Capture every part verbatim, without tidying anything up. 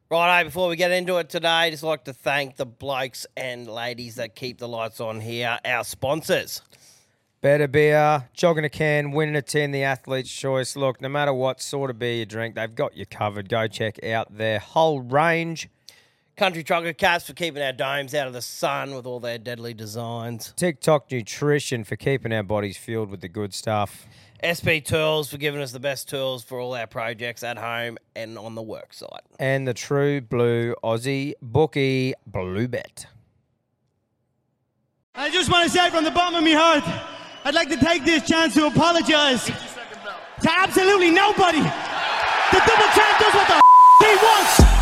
Righto, before we get into it today, just like to thank the blokes and ladies that keep the lights on here, our sponsors. Better beer, jogging a can, winning a tin, the athlete's choice. Look, no matter what sort of beer you drink, they've got you covered. Go check out their whole range. Country Chocolate Caps for keeping our domes out of the sun with all their deadly designs. TikTok Nutrition for keeping our bodies fueled with the good stuff. S B Tools for giving us the best tools for all our projects at home and on the work site. And the True Blue Aussie Bookie Blue Bet. I just want to say from the bottom of my heart, I'd like to take this chance to apologize to absolutely nobody. The double champ does what the f- he wants.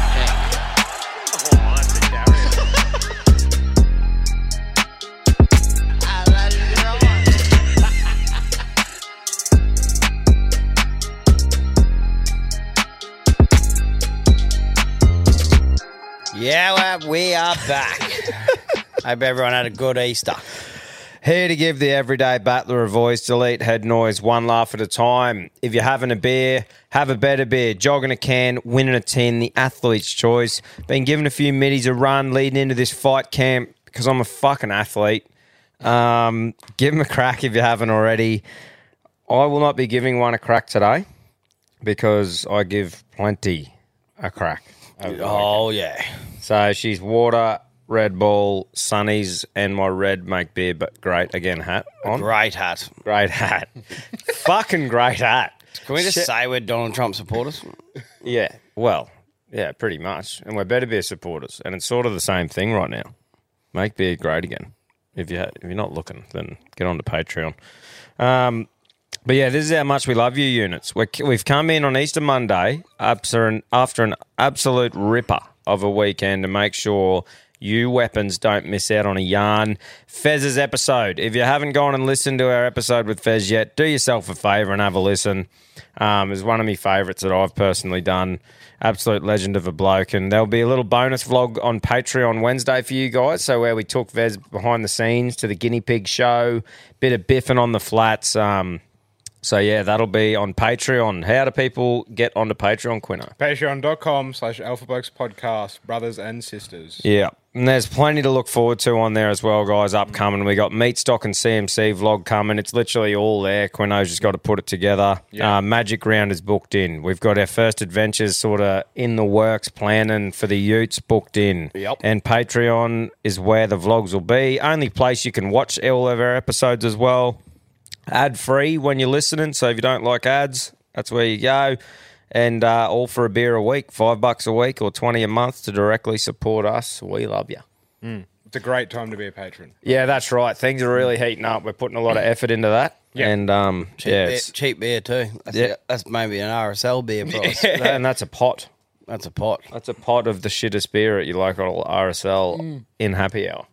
Yeah, well, we are back. Hope everyone had a good Easter. Here to give the everyday battler a voice, delete head noise one laugh at a time. If you're having a beer, have a better beer. Jogging a can, winning a tin, the athlete's choice. Been giving a few middies a run leading into this fight camp because I'm a fucking athlete. Um, give them a crack if you haven't already. I will not be giving one a crack today because I give plenty a crack. Oh, yeah. So she's water, Red Bull, Sunnies, and my red make beer, but great, again, hat on. Great hat. Great hat. Fucking great hat. Can we just Shit. say we're Donald Trump supporters? Yeah, well, yeah, pretty much. And we're better beer supporters. And it's sort of the same thing right now. Make beer great again. If, you ha- if you're not looking, then get on to Patreon. Um, but yeah, this is how much we love you, units. We're, we've come in on Easter Monday after an, after an absolute ripper of a weekend to make sure you weapons don't miss out on a yarn Fez's episode. If you haven't gone and listened to our episode with Fez yet, do yourself a favour and have a listen. Um, it's one of my favourites that I've personally done. Absolute legend of a bloke. And there'll be a little bonus vlog on Patreon Wednesday for you guys. So where we took Fez behind the scenes to the guinea pig show, bit of biffing on the flats. Um, so yeah, that'll be on Patreon. How do people get onto Patreon, Quino? Patreon.com slash Alpha Blokes Podcast, brothers and sisters. Yeah. And there's plenty to look forward to on there as well, guys, upcoming. We got Meat Stock and C M C vlog coming. It's literally all there. Quino's just got to put it together. Yeah. Uh, Magic Round is booked in. We've got our first adventures sort of in the works, planning for the Utes booked in. Yep. And Patreon is where the vlogs will be. Only place you can watch all of our episodes as well. Ad-free when you're listening, so if you don't like ads, that's where you go. And uh, all for a beer a week, five bucks a week or twenty a month to directly support us. We love you. Mm. It's a great time to be a patron. Yeah, that's right. Things are really heating up. We're putting a lot of effort into that. Yeah. And um, Cheap, yeah, beer, it's, cheap beer too. That's, Yeah. that's maybe an R S L beer price. and that's a pot. That's a pot. That's a pot of the shittest beer at your local R S L Mm. in happy hour.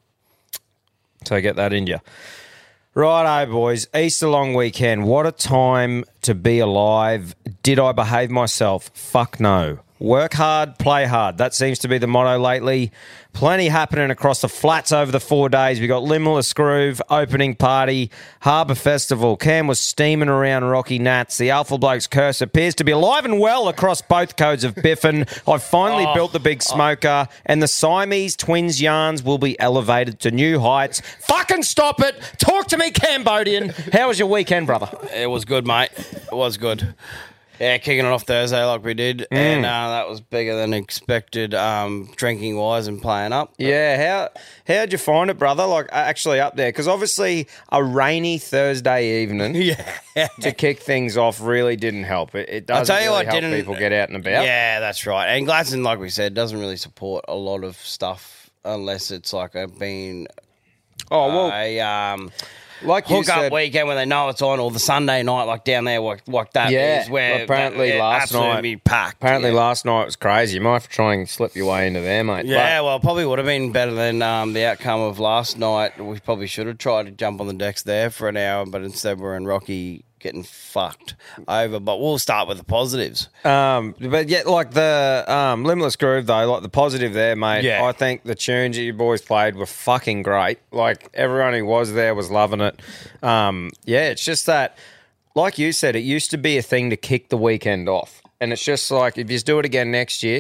So get that in you. Righto, boys. Easter long weekend. What a time to be alive. Did I behave myself? Fuck no. Work hard, play hard. That seems to be the motto lately. Plenty happening across the flats over the four days. We got Limmerless Groove, opening party, Harbour Festival. Cam was steaming around Rocky Nats. The Alpha Blokes curse appears to be alive and well across both codes of Biffin. I've finally Oh, built the big smoker, and the Siamese twins yarns will be elevated to new heights. Fucking stop it. Talk to me, Cambodian. How was your weekend, brother? It was good, mate. It was good. Yeah, kicking it off Thursday like we did, and uh, that was bigger than expected, um, drinking wise and playing up. Yeah, how how'd you find it, brother? Like, actually up there? Because obviously a rainy Thursday evening Yeah, to kick things off really didn't help. It, it I'll doesn't tell you really what, help didn't people get out and about. Yeah, that's right. And Gladstone, like we said, doesn't really support a lot of stuff unless it's like a been Oh, well, a um, like you hook up said, weekend when they know it's on, or the Sunday night like down there, like, like that Yeah, is where well, apparently that, last absolutely night- packed. apparently yeah. last night was crazy. You might have to try and slip your way into there, mate. Yeah, well, probably would have been better than um, the outcome of last night. We probably should have tried to jump on the decks there for an hour, but instead we're in Rocky getting fucked over. But we'll start with the positives. But, um, but yeah, like the um, Limbless Groove, though, like the positive there, mate, Yeah. I think the tunes that you boys played were fucking great. Like, everyone who was there was loving it. Um, yeah, it's just that, like you said, it used to be a thing to kick the weekend off. And it's just like, if you do it again next year,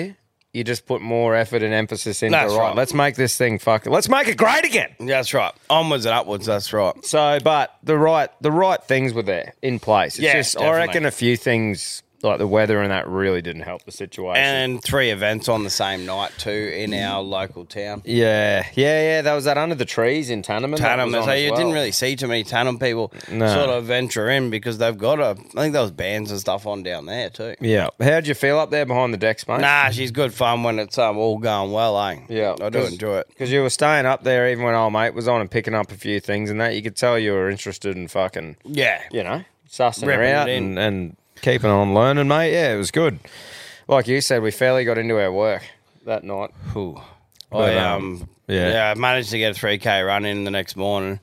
you just put more effort and emphasis into, That's right, right. let's make this thing fucking, let's make it great again. That's right. Onwards and upwards. That's right. So, but the right the right things were there in place. It's Yeah, just, I definitely. reckon a few things like the weather and that really didn't help the situation. And three events on the same night too in our local town. yeah, yeah, yeah. That was that under the trees in Tannerman. that Tannum, was on so as you well. didn't really see too many Tannum people No. sort of venture in because they've got a. I think there was bands and stuff on down there too. Yeah. How'd you feel up there behind the decks, mate? Nah, she's good fun when it's um, all going well, eh? Yeah, I do enjoy it. Because you were staying up there even when old mate was on and picking up a few things and that. You could tell you were interested in fucking, Yeah, you know, sussing her Ripping it out in. and, and keeping on learning, mate. Yeah, it was good. Like you said, we fairly got into our work that night. Ooh. But, I um, um, yeah. yeah, I managed to get a three K run in the next morning,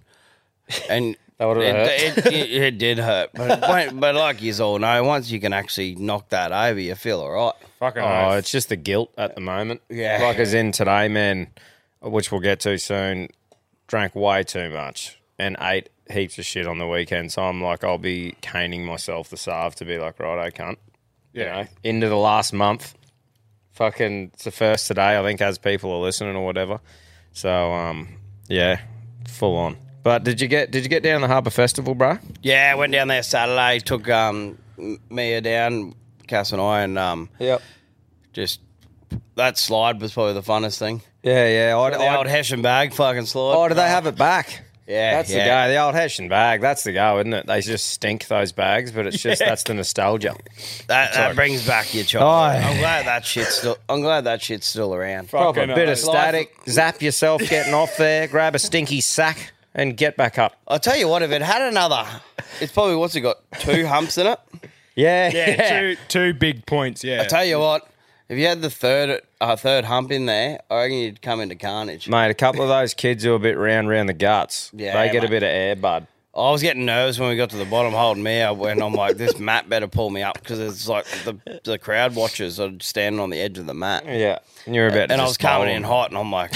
and That would've it, hurt. It, it, it did hurt, but, but but like you all know, once you can actually knock that over, you feel all right. Fucking Oh, oath. it's just the guilt at the moment. Yeah. Like as in today, man, which we'll get to soon, drank way too much and ate heaps of shit on the weekend. So I'm like, I'll be caning myself this half to be like, right, I can't. You Yeah. know, into the last month. Fucking, it's the first today, I think, as people are listening or whatever. So, um, yeah, full on. But did you get did you get down the Harbour Festival, bro? Yeah, I went down there Saturday, took um, Mia down, Cass and I, and um, Yep. just that slide was probably the funnest thing. Yeah, yeah. I, The I, old Hessian bag fucking slide. oh, do they have it back? Yeah, That's the yeah. go. The old Hessian bag. That's the go, isn't it? They just stink those bags, but it's just that's the nostalgia. That, that like- brings back your childhood. Oh. I'm glad that shit's still. I'm glad that shit's still around. Proper Fucking bit of oath. static. Zap yourself getting off there. Grab a stinky sack and get back up. I'll tell you what, if it had another, it's probably what's it got? Two humps in it. Yeah, Yeah, two two big points. Yeah. I tell you what, if you had the third uh, third hump in there, I reckon you'd come into carnage. Mate, a couple of those kids who are a bit round round the guts, Yeah, they get mate. a bit of air, bud. I was getting nervous when we got to the bottom holding me up when I'm like, this mat better pull me up because it's like the the crowd watchers are standing on the edge of the mat. Yeah, and you're about. to And I was just coming bowl in them. hot and I'm like,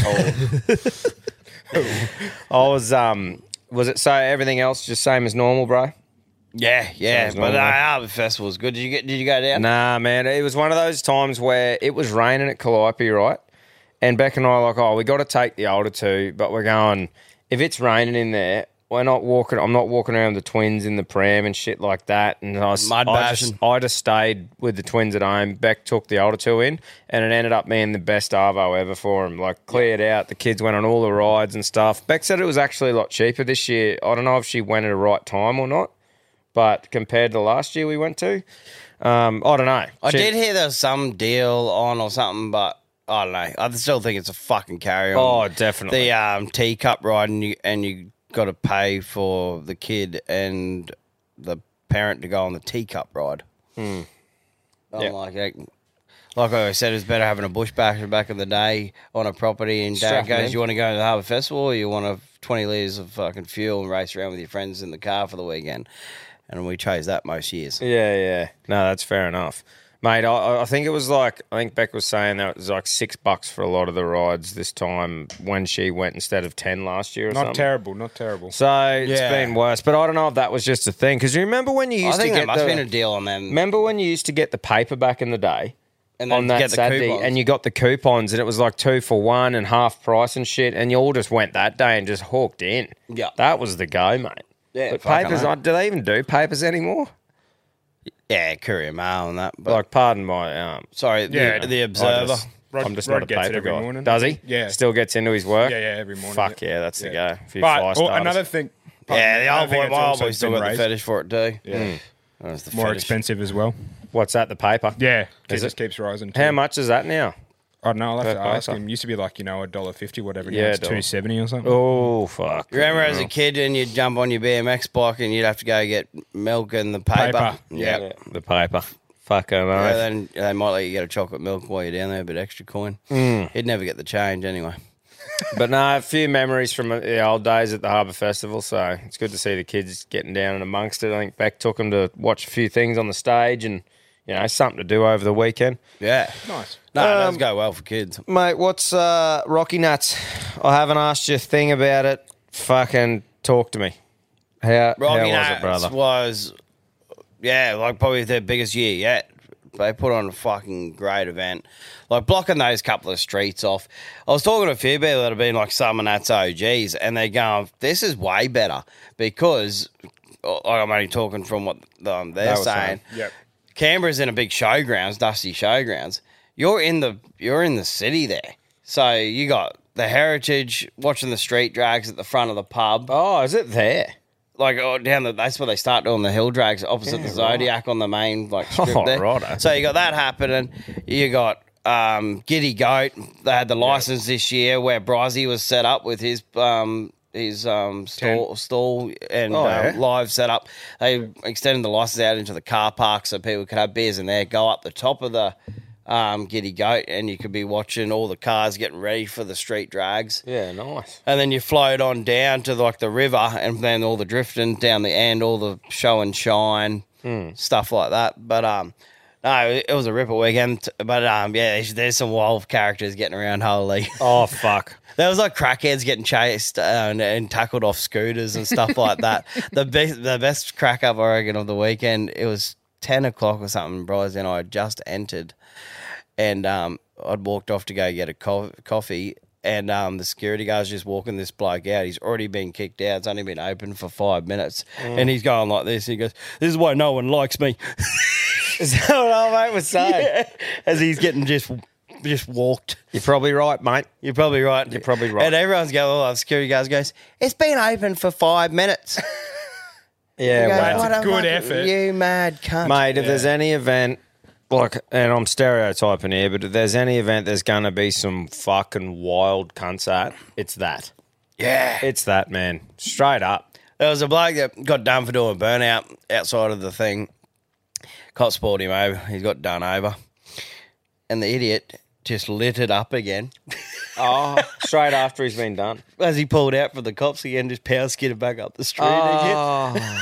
oh, I was. Um, was it so? Everything else just same as normal, bro? yeah, yeah. Sounds But the normal. Harbour Festival was good. Did you get? Did you go down? Nah, man. It was one of those times where it was raining at Calliope, right? And Beck and I were like, oh, we got to take the older two, but we're going, if it's raining in there, we're not walking, I'm not walking around with the twins in the pram and shit like that. And I, was, Mud I, just, bashing. I just stayed with the twins at home. Beck took the older two in, and it ended up being the best Arvo ever for him. Like, cleared out. The kids went on all the rides and stuff. Beck said it was actually a lot cheaper this year. I don't know if she went at the right time or not, but compared to last year we went to, um, I don't know. I She- did hear there was some deal on or something, but I don't know. I still think it's a fucking carry on. Oh, definitely. The um, teacup ride, and you and you got to pay for the kid and the parent to go on the teacup ride. I'm Yeah. like, eh, like I said, it's better having a bush basher back in the day on a property. And Dad Strap 'em goes, in. "You want to go to the Harbour Festival, or you want to twenty litres of fucking fuel and race around with your friends in the car for the weekend?" And we chose that most years. Yeah, yeah. No, that's fair enough. Mate, I, I think it was like, I think Beck was saying that it was like six bucks for a lot of the rides this time when she went instead of ten last year or Not something. terrible. Not terrible. So it's Yeah. been worse. But I don't know if that was just a thing. Because you remember when you I used think to there get must the, have been a deal on them. remember when you used to get the paper back in the day? and On that get the Saturday, coupons. and you got the coupons, and it was like two for one and half price and shit, and you all just went that day and just hooked in. Yeah. That was the go, mate. Yeah, but fucking papers, hell. do they even do papers anymore? Yeah, Courier Mail and that. But Like, pardon my um, sorry, the, Yeah. the I Observer. just- Rod- I'm just Rod not a gets it paper every guy. morning. Does he? Yeah. Still gets into his work? Yeah, yeah, every morning. Fuck yeah. yeah, that's the Yeah. go. A few But fire oh, starters. another thing. Yeah, the another old thing boy, that's my old also boy still been got the raised. fetish for it too. Yeah. That's the More fetish. expensive as well. What's that, the paper? Yeah. It Is just it? keeps rising. Too. How much is that now? I don't know. I'll have per to ask paper? him. Used to be like, you know, a dollar fifty, whatever. Yeah, Now it's dollar. two seventy or something. Oh, fuck. You remember as a kid and you'd jump on your B M X bike and you'd have to go get milk and the paper? Paper. Yeah. Yeah, the paper. Fucking Yeah, oath. then they might let you get a chocolate milk while you're down there, a bit extra coin. Mm. He'd never get the change anyway. But no, a few memories from the old days at the Harbour Festival, so it's good to see the kids getting down and amongst it. I think Beck took them to watch a few things on the stage and, you know, something to do over the weekend. Yeah. Nice. No, it does Um, go well for kids. Mate, what's uh, Rocky Nuts? I haven't asked you a thing about it. Fucking talk to me. How, Rocky how was Nuts it, brother? was, yeah, like probably their biggest year yet. they put on a fucking great event. Like blocking those couple of streets off. I was talking to a few people that have been like some and that's O Gs, and they're going, "This is way better," because like, I'm only talking from what um, they're They were saying. saying. Yep. Canberra's in a big showgrounds, dusty showgrounds. You're in the you're in the city there, so you got the heritage, watching the street drags at the front of the pub. Oh, is it there? Like oh, down the, that's where they start doing the hill drags opposite Yeah, the Zodiac on the main like strip Oh, there. righto. So you got that happening. You got um, Giddy Goat. They had the license this year where Brizzy was set up with his um, his um, stall, stall and Oh, um, yeah. live setup. They extended the license out into the car park so people could have beers in there. Go up the top of the um, Giddy Goat, and you could be watching all the cars getting ready for the street drags. Yeah, nice. And then you float on down to like the river, and then all the drifting down the end, all the show and shine, stuff like that. But um, no, it it was a ripper weekend. But um, yeah, there's, there's some wild characters getting around Holy. Oh, fuck. There was like crackheads getting chased uh, and, and tackled off scooters and stuff like that. The best, the best crack up I reckon of the weekend. It was ten o'clock or something. Bryce and I had just entered, and um, I'd walked off to go get a co- coffee. And um, the security guard's just walking this bloke out. He's already been kicked out. It's only been open for five minutes. And he's going like this. He goes, "This is why no one likes me." Is that what old mate was saying? Yeah. As he's getting just just walked. You're probably right, mate. You're probably right. You're probably right. And everyone's going, oh, the security guard goes, "It's been open for five minutes." Yeah, You go, well, "What That's a good fucking- effort." You mad cunt. mate, if there's any event, like, and I'm stereotyping here, but if there's any event there's going to be some fucking wild cunts at, it's that. Yeah. It's that, man. Straight up. There was a bloke that got done for doing burnout outside of the thing. Cops pulled him over. He's got done over. And the idiot just lit it up again. Oh, straight after he's been done. As he pulled out for the cops again, just power skidded back up the street again. Oh.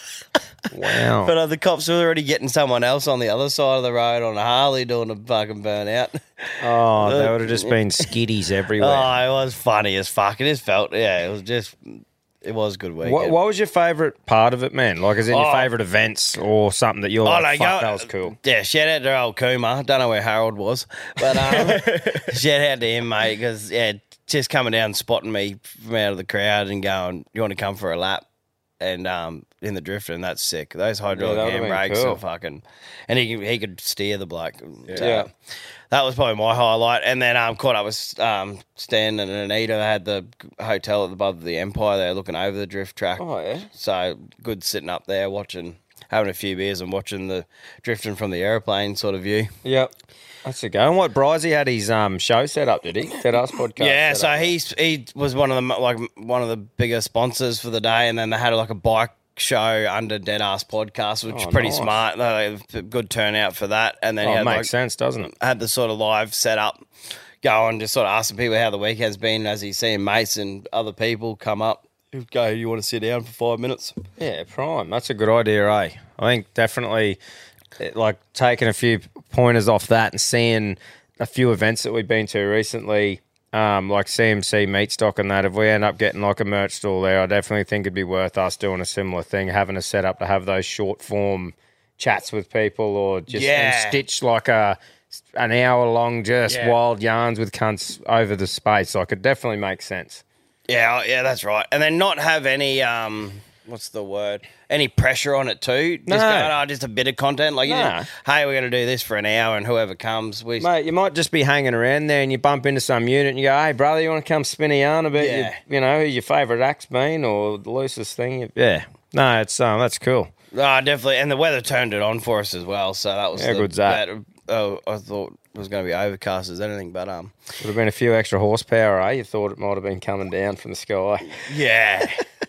Wow. But uh, the cops were already getting someone else on the other side of the road on a Harley doing a fucking burnout. Oh, there would have just been skiddies everywhere. Oh, it was funny as fuck. It just felt, yeah, it was just, it was a good weekend. What, what was your favourite part of it, man? Like, is it your Oh. favourite events or something that you're Oh, like, no, fuck, go- that was cool? Yeah, shout out to old Kuma. Don't know where Harold was, but um, shout out to him, mate, because, yeah, just coming down and spotting me from out of the crowd and going, "You want to come for a lap?" And um, in the drifter, and that's sick. Those hydraulic that would've been handbrakes cool. are fucking, and he he could steer the bloke. So, Yeah. that was probably my highlight. And then um, caught up with um, Stan and Anita. They had the hotel above the Empire. They were looking over the drift track. Oh, yeah? So good sitting up there watching, having a few beers and watching the drifting from the aeroplane sort of view. Yep. That's a go. And what, Brizzy had his um, show set up, did he? That Us podcast. Yeah, set so up. he's he was one of the like one of the bigger sponsors for the day, and then they had like a bike show under Dead Ass Podcast, which Oh, is pretty nice. smart. They had good turnout for that, and then Oh, he it had makes like, sense, doesn't it? had the sort of live setup going, just sort of asking people how the weekend's been as he's seeing mates and other people come up. Go, you want to sit down for five minutes? Yeah, prime. That's a good idea, eh? I think definitely, eh, like, taking a few pointers off that and seeing a few events that we've been to recently, um, like C M C Meat Stock and that, if we end up getting like a merch stall there, I definitely think it'd be worth us doing a similar thing, having a setup to have those short form chats with people, or just Yeah. and stitch like a an hour long just Yeah. wild yarns with cunts over the space. Like, it definitely makes sense. Yeah, yeah, that's right. And then not have any um, what's the word? Any pressure on it too. Just No. go, oh, just a bit of content. Like, you Nah. just, hey, we're going to do this for an hour, and whoever comes, we. Mate, you might just be hanging around there and you bump into some unit and you go, "Hey, brother, you want to come spin a yarn about Yeah. your, you know, who your favourite act's been or the loosest thing?" Yeah. No, it's um, that's cool. Oh, definitely. And the weather turned it on for us as well. So that was How the, good's that? Oh, I thought it was going to be overcast as anything, but um, Would have been a few extra horsepower, eh? You thought it might have been coming down from the sky. yeah.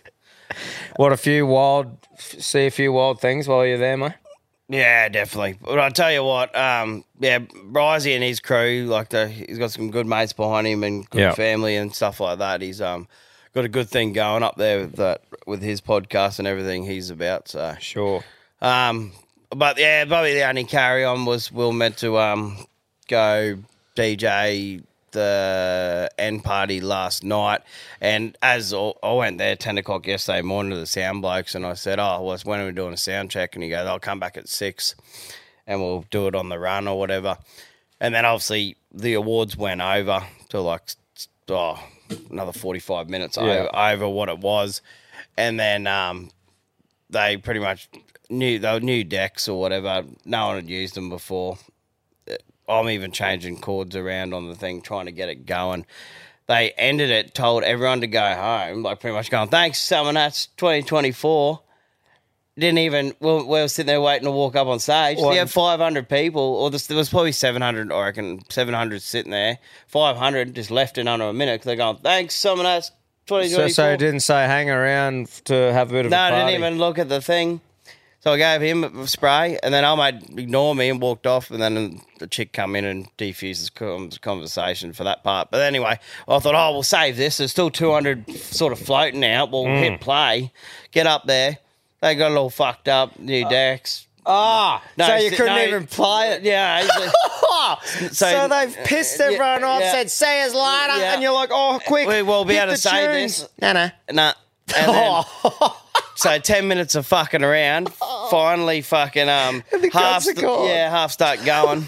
What, a few wild, see a few wild things while you're there, mate? Yeah, definitely. But I'll tell you what, um, yeah, Brizzy and his crew, like the, he's got some good mates behind him and good Yeah. family and stuff like that. He's um got a good thing going up there with that with his podcast and everything he's about. So Sure. um, but yeah, probably the only carry on was Will meant to um go D J the end party last night, and as I I went there ten o'clock yesterday morning to the sound blokes, and I said, "Oh, well, it's when are we doing a sound check?" And he goes, "I'll come back at six." and we'll do it on the run or whatever. And then obviously the awards went over to like oh, another forty-five minutes Yeah. over, over what it was. And then um, they pretty much knew they were new decks or whatever. No one had used them before. I'm even changing chords around on the thing, trying to get it going. They ended it, told everyone to go home, like pretty much going, thanks, Summer Nuts twenty twenty-four. Didn't even, we we were sitting there waiting to walk up on stage. What? You had five hundred people, or this, there was probably seven hundred, I reckon, seven hundred sitting there. five hundred just left in under a minute because they're going, thanks, Summer Nuts twenty twenty-four. So, so it didn't say hang around to have a bit of No, a I party? didn't even look at the thing. So I gave him a spray, and then I made ignore me and walked off, and then the chick come in and defused the conversation for that part. But anyway, I thought, oh, we'll save this. There's still two hundred sort of floating out. We'll Mm. hit play, get up there. They got it all fucked up, new decks. Ah, No, so you si- couldn't no, even play it? Yeah. it's- So, they've pissed yeah, everyone off, yeah. said, see us later, Yeah. and you're like, oh, quick, We will be hit able to the say tunes. this. No, no. Nah. And then, so ten minutes of fucking around, finally fucking um The half guns are gone. yeah half start going.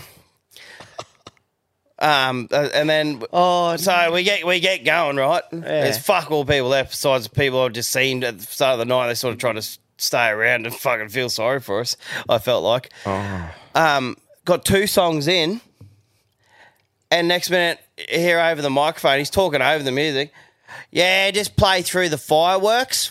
Um uh, and then Oh, so we get we get going right. There's fuck all people there besides the people I've just seen at the start of the night. They sort of try to s- stay around and fucking feel sorry for us. I felt like. Oh. Um, got two songs in, and next minute here over the microphone, he's talking over the music. Yeah, just play through the fireworks.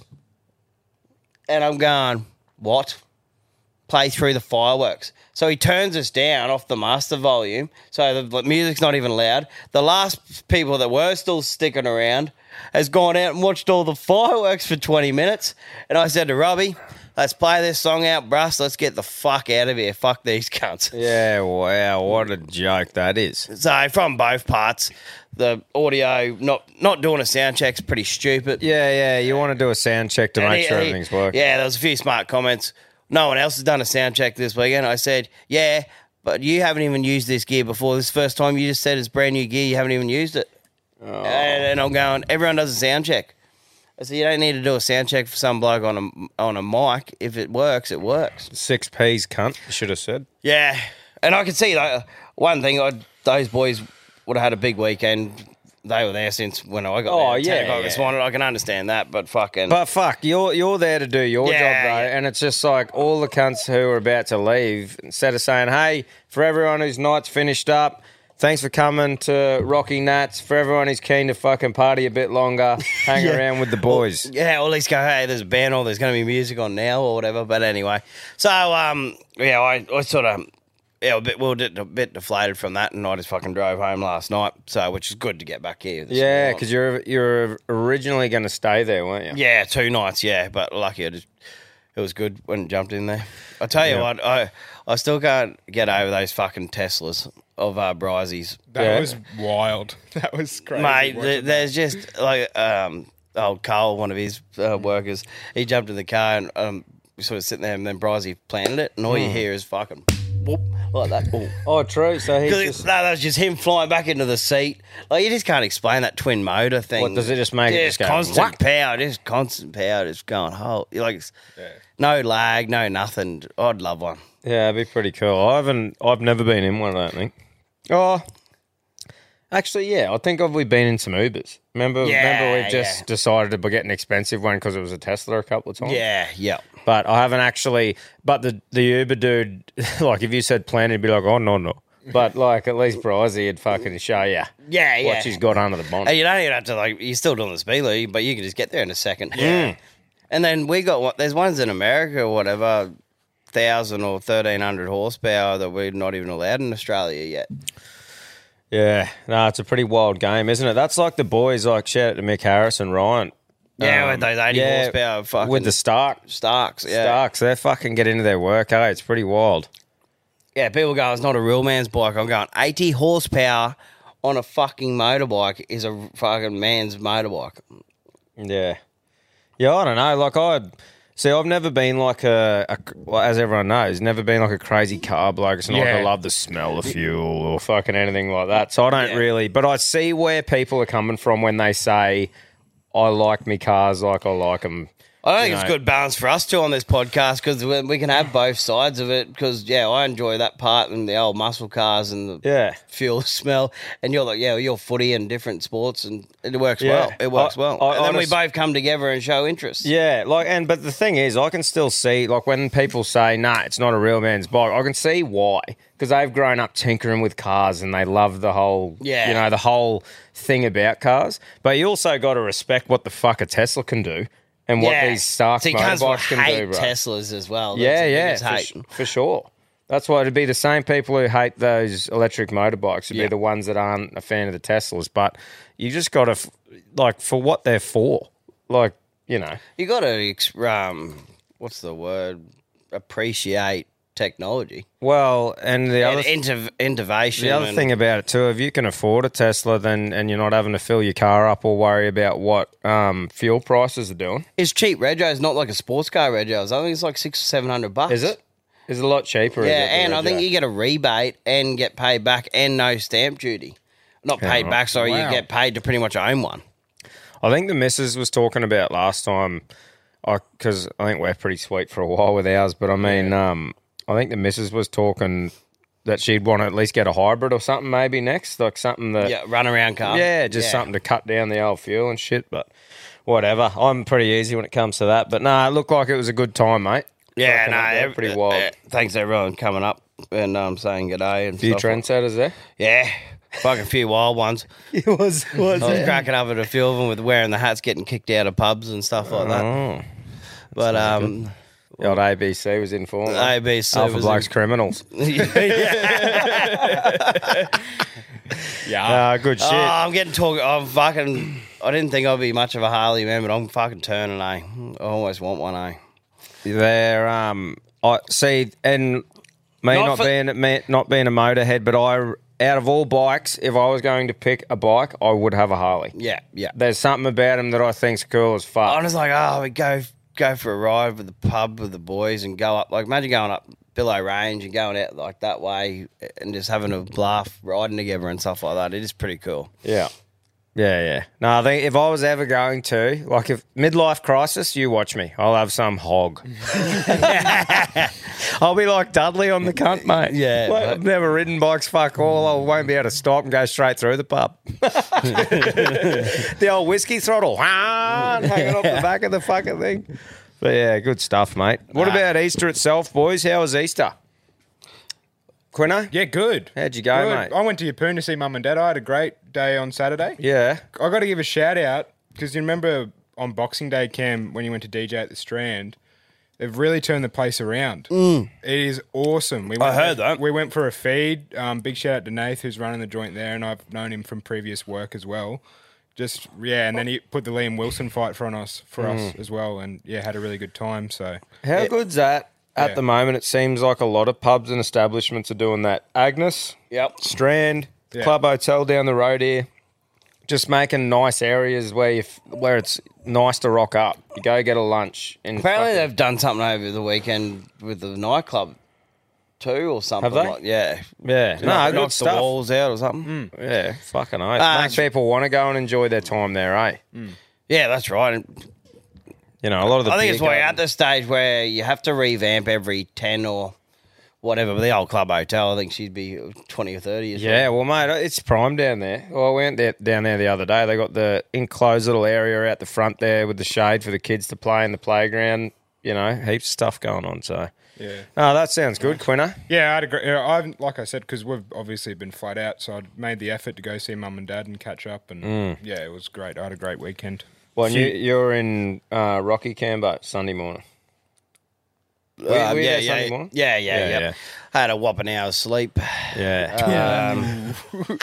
And I'm going, what? Play through the fireworks. So he turns us down off the master volume. So the music's not even loud. The last people that were still sticking around has gone out and watched all the fireworks for twenty minutes. And I said to Robbie, let's play this song out, bruss. Let's get the fuck out of here. Fuck these cunts. Yeah, wow, what a joke that is. So from both parts, the audio, not not doing a sound check's pretty stupid. Yeah, yeah, you want to do a sound check to And make he- sure he- everything's working. Yeah, there was a few smart comments. No one else has done a sound check this weekend. I said, yeah, but you haven't even used this gear before. This is the first time you just said it's brand new gear. You haven't even used it. Oh. And, and I'm going, everyone does a sound check. I said, you don't need to do a sound check for some bloke on a, on a mic. If it works, it works. Six P's, cunt, you should have said. Yeah. And I could see, like, one thing, I, those boys would have had a big weekend. They were there since when I got Oh, there at ten yeah, o'clock this yeah. morning. I can understand that, but fucking... But fuck, you're you're there to do your Yeah, job, though, yeah. and it's just like all the cunts who are about to leave, instead of saying, hey, for everyone whose night's finished up, thanks for coming to Rocky Nats. For everyone who's keen to fucking party a bit longer, hang around with the boys. Yeah, or at least go, hey, there's a band or there's going to be music on now or whatever. But anyway, so, um, yeah, I, I sort of, yeah, a bit, we were a bit deflated from that, and I just fucking drove home last night, so which is good to get back here. this Yeah, morning. because you're you're originally going to stay there, weren't you? Yeah, two nights, yeah, but lucky I just, it was good when it jumped in there. I tell you Yeah. what, I I still can't get over those fucking Teslas of uh, Brizzies. That Yeah. was wild. That was crazy. Mate, watching th- that. there's just like um, old Carl, one of his uh, workers. He jumped in the car and um, we sort of sitting there, and then Brizzy planted it, and all you hear is fucking whoop like that. Ooh. Oh, true. So he's 'Cause it- just, no, that was just him flying back into the seat. Like you just can't explain that twin motor thing. What, does it just make it just just go constant whack? power, just constant power, just going whole. Like it's- Yeah. no lag, no nothing. I'd love one. yeah, it'd be pretty cool. I haven't, I've never been in one, I don't think. Oh, actually, yeah, I think I've we've been in some Ubers. Remember, Yeah, remember we just yeah. decided to get an expensive one because it was a Tesla a couple of times. Yeah, yeah. But I haven't actually. But the the Uber dude, like if you said plan, he'd be like, oh no no. But like at least Brizzy would fucking show you Yeah, yeah. what she's got under the bonnet. Hey, you don't even have to like. You're still doing the speed limit, but you can just get there in a second. Yeah. And then we got what? There's ones in America or whatever, thousand or thirteen hundred horsepower that we're not even allowed in Australia yet. Yeah, no, it's a pretty wild game, isn't it? That's like the boys. Like shout out to Mick Harris and Ryan. Yeah, Um, with those eighty yeah, horsepower fucking with the Stark Starks. Yeah, Starks. They fucking get into their work. Eh? It's pretty wild. yeah. People go, it's not a real man's bike. I'm going eighty horsepower on a fucking motorbike is a fucking man's motorbike. Yeah, yeah. I don't know. Like I see, I've never been like a, a well, as everyone knows, never been like a crazy car bloke. It's not like I Yeah. love the smell of fuel or fucking anything like that. So I don't Yeah. really. But I see where people are coming from when they say I like me cars like I like them I think You it's know. good balance for us two on this podcast because we, we can have both sides of it. Because yeah, I enjoy that part and the old muscle cars and the Yeah. fuel smell. And you're like, yeah, you're footy and different sports, and it works Yeah. well. It works I- well. I and then honest- we both come together and show interest. Yeah, like, and but the thing is, I can still see, like, when people say, "Nah, it's not a real man's bike," I can see why, because they've grown up tinkering with cars and they love the whole, Yeah. you know, the whole thing about cars. But you also got to respect what the fuck a Tesla can do and what Yeah. these Stark See, cunts will motorbikes can hate do, bro. Teslas as well. That's Yeah, the yeah, biggest for, hate. sh- for sure. That's why it'd be the same people who hate those electric motorbikes would Yeah. be the ones that aren't a fan of the Teslas. But you just got to, f- like, for what they're for, like, you know. You got to um, what's the word? Appreciate technology. Well, and the other And inter- innovation. the other and- thing about it too, if you can afford a Tesla, then and you're not having to fill your car up or worry about what um, fuel prices are doing, It's cheap. Rego is not like a sports car. Rego, I think it's like six or seven hundred bucks. is it? Is it a lot cheaper? is Yeah, it, the and I Rego? think you get a rebate and get paid back and no stamp duty. Not Yeah, paid right. back, sorry. Wow. You get paid to pretty much own one. I think the missus was talking about last time, because I think we're pretty sweet for a while with ours. But I mean, um, I think the missus was talking that she'd want to at least get a hybrid or something maybe next, like something that Yeah, run around car. Yeah, just something to cut down the old fuel and shit. But whatever, I'm pretty easy when it comes to that. But no, it looked like it was a good time, mate. Yeah, Fucking no, up there, ev- pretty uh, wild. uh, thanks everyone coming up and um, saying good day and A few stuff. trendsetters there. Yeah, fucking few wild ones. It was was I was cracking up at a few of them with wearing the hats, getting kicked out of pubs and stuff like that. Oh, But um, the old A B C was in form. A B C Alpha was Blokes in- criminals. Yeah. Ah, good shit. Oh, I'm getting talk. I'm fucking. I didn't think I'd be much of a Harley man, but I'm fucking turning. Eh? I almost want one. Eh? They're um, I see, and me Not not, for- being me not being a motorhead, but I out of all bikes, if I was going to pick a bike, I would have a Harley. Yeah, yeah. There's something about them that I think's cool as fuck. I was like, oh, we go go for a ride with the pub with the boys and go up. Like, imagine going up Billow Range and going out like that way and just having a laugh riding together and stuff like that. It is pretty cool. Yeah. Yeah, yeah. No, I think if I was ever going to, like, if midlife crisis, you watch me. I'll have some hog. I'll be like Dudley on the cunt, mate. Yeah, Like, but- I've never ridden bikes, fuck all. I won't be able to stop and go straight through the pub. The old whiskey throttle, hanging off the back of the fucking thing. But yeah, good stuff, mate. What about Easter itself, boys? How was Easter? Quino? Yeah, good. How'd you go, Good. mate? I went to Yeppoon to see mum and dad. I had a great day on Saturday. Yeah. I got to give a shout out because you remember on Boxing Day, Cam, when you went to D J at the Strand, they've really turned the place around. It is awesome. We went, heard that. We went for a feed. Um, big shout out to Nath, who's running the joint there, and I've known him from previous work as well. Just yeah, and then he put the Liam Wilson fight for on us for us as well, and yeah, had a really good time. So How good's that? At Yeah. the moment, it seems like a lot of pubs and establishments are doing that. Agnes, Yep. Strand, Yeah. Club Hotel down the road here, just making nice areas where you f- where it's nice to rock up. You go get a lunch. And Apparently fucking- they've done something over the weekend with the nightclub too or something. Have they? Like, yeah. yeah, no, Knock- good knock the stuff. walls out or something. Yeah, fucking oath. Ah, Make it's- people want to go and enjoy their time there, eh? Yeah, that's right. And You know, a lot of the. I think beer it's where you're at gardens- the stage where you have to revamp every ten or whatever. But the old Club Hotel, I think she'd be twenty or thirty. As Yeah, well. well, mate, it's prime down there. Well, I went there, down there the other day. They got the enclosed little area out the front there with the shade for the kids to play in the playground. You know, heaps of stuff going on. So, yeah. oh, that sounds good, Quinner. Yeah, I had a great. Yeah, I've like I said, because we've obviously been flat out, so I made the effort to go see mum and dad and catch up, and yeah, it was great. I had a great weekend. Well, and you, you're in uh, Rocky Cambo Sunday morning. Um, were you yeah, there yeah, Sunday yeah, morning? yeah, yeah, Yeah, yeah, yeah. I had a whopping hour's sleep. Yeah, Um,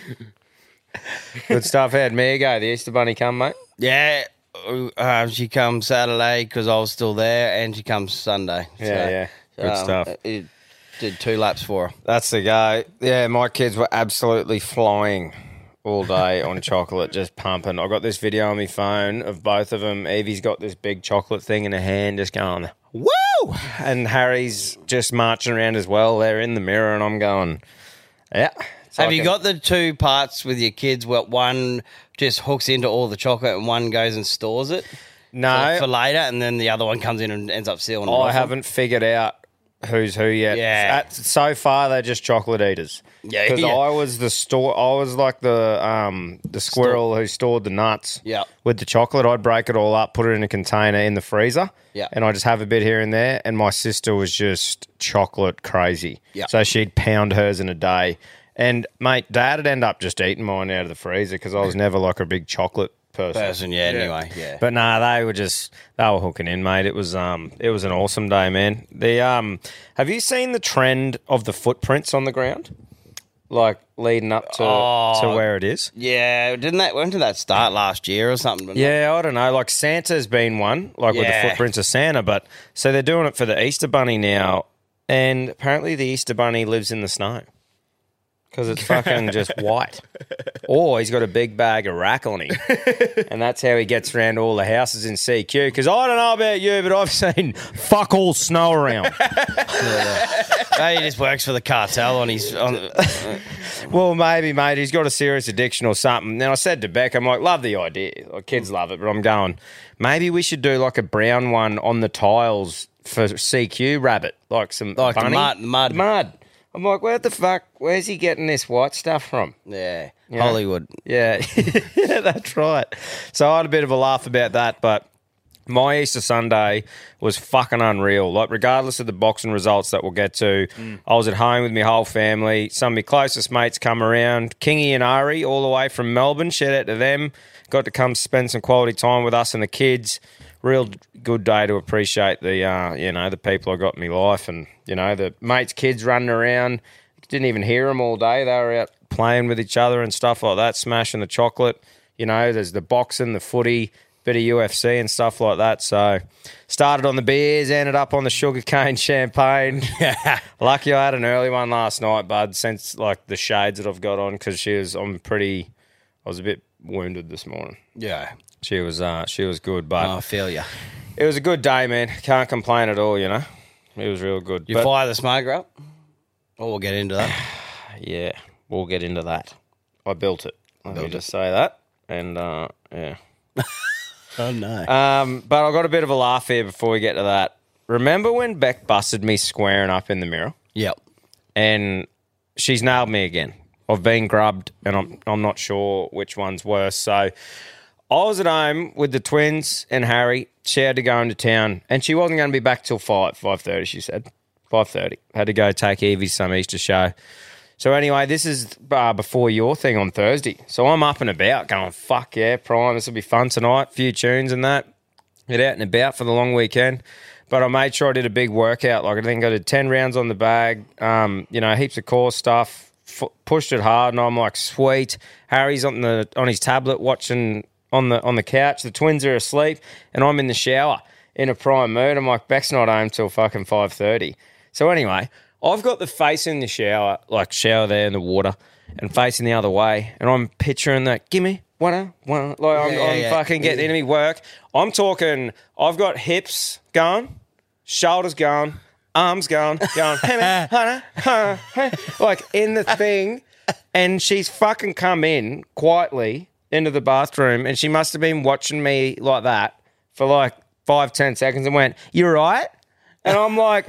good stuff. How'd Mia go? The Easter Bunny come, mate? yeah, uh, she comes Saturday because I was still there, and she comes Sunday. Yeah, yeah. Good stuff. It did two laps for her. That's the go. Yeah, my kids were absolutely flying all day on chocolate, just pumping. I got this video on my phone of both of them. Evie's got this big chocolate thing in her hand, just going, woo! And Harry's just marching around as well. They're in the mirror, and I'm going, yeah. It's Have like you a- got the two parts with your kids where one just hooks into all the chocolate and one goes and stores it? No. for, for later, and then the other one comes in and ends up sealing it I off. haven't figured out who's who yet. Yeah. At, so far, they're just chocolate eaters. Yeah, Because yeah. I was the store. I was like the um the squirrel who stored the nuts. Yeah. With the chocolate, I'd break it all up, put it in a container in the freezer. Yeah. And I just have a bit here and there. And my sister was just chocolate crazy. Yeah. So she'd pound hers in a day. And mate, Dad would end up just eating mine out of the freezer because I was never like a big chocolate person. person, yeah, anyway, yeah. But nah, they were just they were hooking in, mate. It was um it was an awesome day, man. The um have you seen the trend of the footprints on the ground? Like leading up to Oh. to where it is? Yeah, didn't that, when did that start last year or something? didn't it? Yeah, I don't know. Like Santa's been one, like with the Yeah. footprints of Santa, but so they're doing it for the Easter Bunny now, and apparently the Easter Bunny lives in the snow. Because it's fucking just white. Or he's got a big bag of rack on him. And that's how he gets around all the houses in C Q. Because I don't know about you, but I've seen fuck all snow around. Maybe he just works for the cartel on his. On, Well, maybe, mate. He's got a serious addiction or something. Then I said to Beck, I'm like, love the idea. Like, kids love it. But I'm going, maybe we should do like a brown one on the tiles for C Q rabbit. Like some Like the bunny. mud- mud. Mud. I'm like, where the fuck? Where's he getting this white stuff from? yeah, Yeah. Hollywood. Yeah, yeah, that's right. So I had a bit of a laugh about that, but my Easter Sunday was fucking unreal. Like, regardless of the boxing results that we'll get to, I was at home with my whole family. Some of my closest mates come around. Kingy and Ari, all the way from Melbourne. Shout out to them. Got to come spend some quality time with us and the kids. Real good day to appreciate the, uh, you know, the people I got in my life, and you know, the mates' kids running around. Didn't even hear them all day. They were out playing with each other and stuff like that, smashing the chocolate. You know, there's the boxing, the footy, bit of U F C and stuff like that. So started on the beers, ended up on the sugarcane champagne. Yeah. Lucky I had an early one last night, bud. Since like the shades that I've got on, because she was, I'm pretty, I was a bit wounded this morning. Yeah. She was, uh, she was good, but Oh, I feel you. it was a good day, man. Can't complain at all, you know. It was real good. You But, fire the smoker up? Or we'll get into that. yeah, we'll get into that. I built it. Let me just say that. And, uh, yeah. Oh, no. Um, but I got a bit of a laugh here before we get to that. Remember when Beck busted me squaring up in the mirror? Yep. And she's nailed me again. I've been grubbed, and I'm I'm not sure which one's worse. So I was at home with the twins and Harry. She had to go into town, and she wasn't going to be back till five, five thirty. She said five thirty. Had to go take Evie to some Easter show. So anyway, this is uh, before your thing on Thursday. So I'm up and about, going fuck yeah, Prime. This will be fun tonight. Few tunes and that. Get out and about for the long weekend. But I made sure I did a big workout. Like I think I did ten rounds on the bag. Um, you know, heaps of core stuff. F- pushed it hard, and I'm like, sweet. Harry's on the on his tablet watching on the on the couch. The twins are asleep, and I'm in the shower in a prime mood. I'm like, Beck's not home till fucking five thirty. So anyway, I've got the face in the shower, like shower there in the water, and facing the other way, and I'm picturing that. Gimme. One, one, like I'm, Yeah, I'm yeah. fucking getting into me work. I'm talking, I've got hips going, shoulders going, arms going, going, hey man, huh, huh, huh, like in the thing. And she's fucking come in quietly into the bathroom, and she must have been watching me like that for like five, ten seconds and went, you right? And I'm like,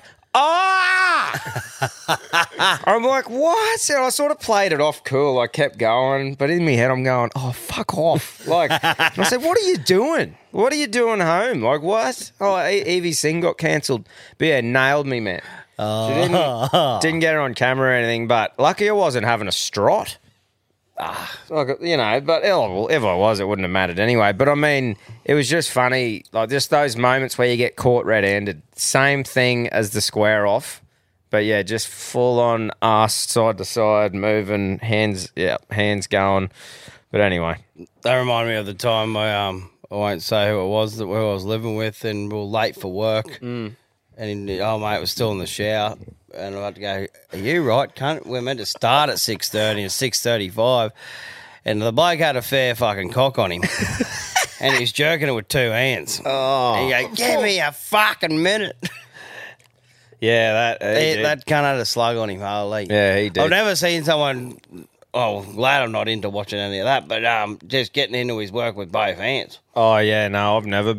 ah! I'm like, what? And I sort of played it off cool. I kept going, but in my head, I'm going, oh, fuck off. Like, and I said, what are you doing? What are you doing home? Like, what? Oh, E- Evie's thing got cancelled. But yeah, nailed me, man. She didn't, didn't get her on camera or anything, but lucky I wasn't having a strut. Ah, like, you know, but oh, well, if I was, it wouldn't have mattered anyway. But I mean, it was just funny, like just those moments where you get caught red-handed. Same thing as the square off, but yeah, just full on ass side to side, moving, hands, yeah, hands going. But anyway, That reminded me of the time I um I won't say who it was that who I was living with, and we were late for work, mm. and he, oh mate was still in the shower, and I had to go. Are you right? Can't we're meant to start at six thirty and six thirty five, and the bloke had a fair fucking cock on him, and he was jerking it with two hands. Oh, and you go, give me a fucking minute. yeah, that he He- did. that cunt had a slug on him. Holy, Yeah, he did. I've never seen someone. Oh, glad I'm not into watching any of that, but um, just getting into his work with both hands. Oh yeah, no, I've never,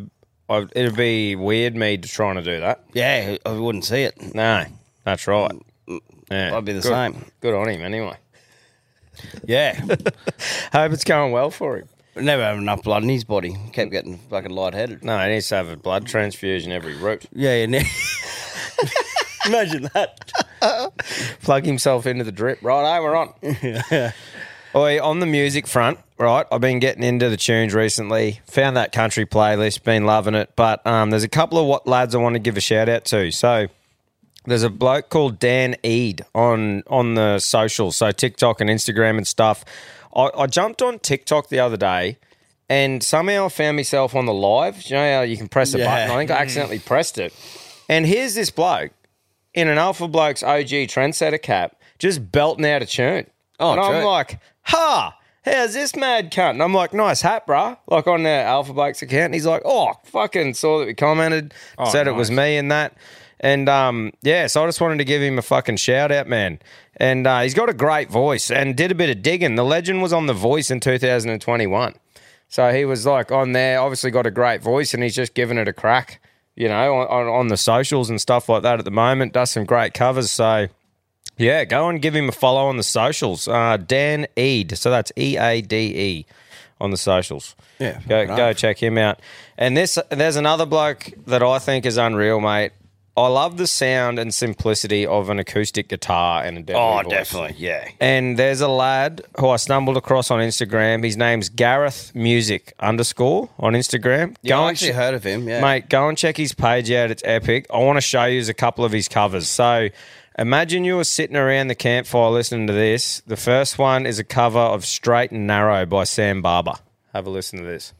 I, it'd be weird me to trying to do that. Yeah, I wouldn't see it. No, that's right. Yeah, I'd be the good, same. Good on him, anyway. Yeah. Hope it's going well for him. Never have enough blood in his body. Kept getting fucking lightheaded. No, he needs to have a blood transfusion every root. Yeah, yeah. ne- Imagine that. Plug himself into the drip. Right, we're on. Yeah. Oi, on the music front, right, I've been getting into the tunes recently. Found that country playlist, been loving it. But um, there's a couple of what lads I want to give a shout out to. So there's a bloke called Dan Eade on on the socials, so TikTok and Instagram and stuff. I, I jumped on TikTok the other day and somehow I found myself on the live. You know how you can press a Yeah. button? I think I accidentally pressed it. And here's this bloke in an Alpha Blokes O G trendsetter cap just belting out a tune. Oh, and I'm true. like, ha, how's this mad cunt? And I'm like, nice hat, bruh. Like on the Alpha Blokes account. And he's like, oh, fucking saw that we commented, Oh, said it was nice. me and that. And um, yeah, so I just wanted to give him a fucking shout out, man. And uh, he's got a great voice and did a bit of digging. The legend was on The Voice in two thousand twenty-one. So he was like on there, obviously got a great voice and he's just giving it a crack, you know, on, on, on the socials and stuff like that at the moment. Does some great covers. So yeah, go and give him a follow on the socials. Uh, Dan Eade. So that's E A D E on the socials. Yeah, Go, fucking go oath. check him out. And this, there's another bloke that I think is unreal, mate. I love the sound and simplicity of an acoustic guitar and a deadly Oh, voice. definitely. Yeah. And there's a lad who I stumbled across on Instagram. His name's Gareth Music underscore on Instagram. Yeah, Go I and actually che- heard of him. Yeah. Mate, go and check his page out. It's epic. I want to show you a couple of his covers. So imagine you were sitting around the campfire listening to this. The first one is a cover of Straight and Narrow by Sam Barber. Have a listen to this.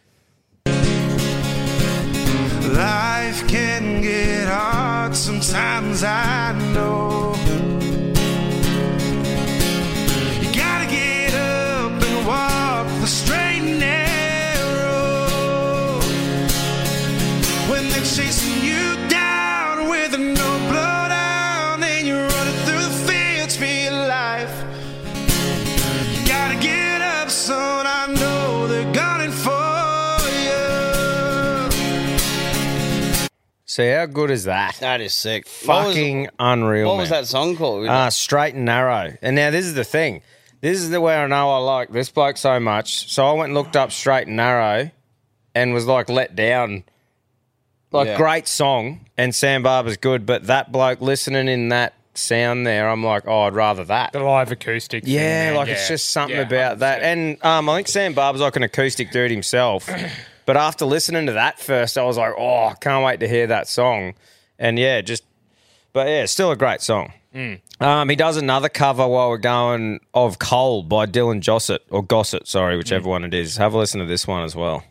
Life can get hard sometimes, I know. You gotta get up and walk the straight and narrow. When they're chasing you down with no blowdown and you're running through the fields for your life. You gotta get up, son, I know they're gunning for you. See, how good is that? That is sick. What was- Fucking unreal, What was man. that song called? Uh, Straight and Narrow. And now this is the thing. This is the where I know I like this bloke so much. So I went and looked up Straight and Narrow and was like let down. Like, Yeah. great song. And Sam Barber's good. But that bloke listening in that sound there, I'm like, oh, I'd rather that. The live acoustic. thing, Yeah, man. like it's Yeah. just something Yeah, about that. one hundred percent. And um, I think Sam Barber's like an acoustic dude himself. But after listening to that first, I was like, oh, I can't wait to hear that song. And yeah, just, but yeah, still a great song. Um, he does another cover while we're going of Cold by Dylan Jossett, or Gossett, sorry, whichever one it is. Have a listen to this one as well.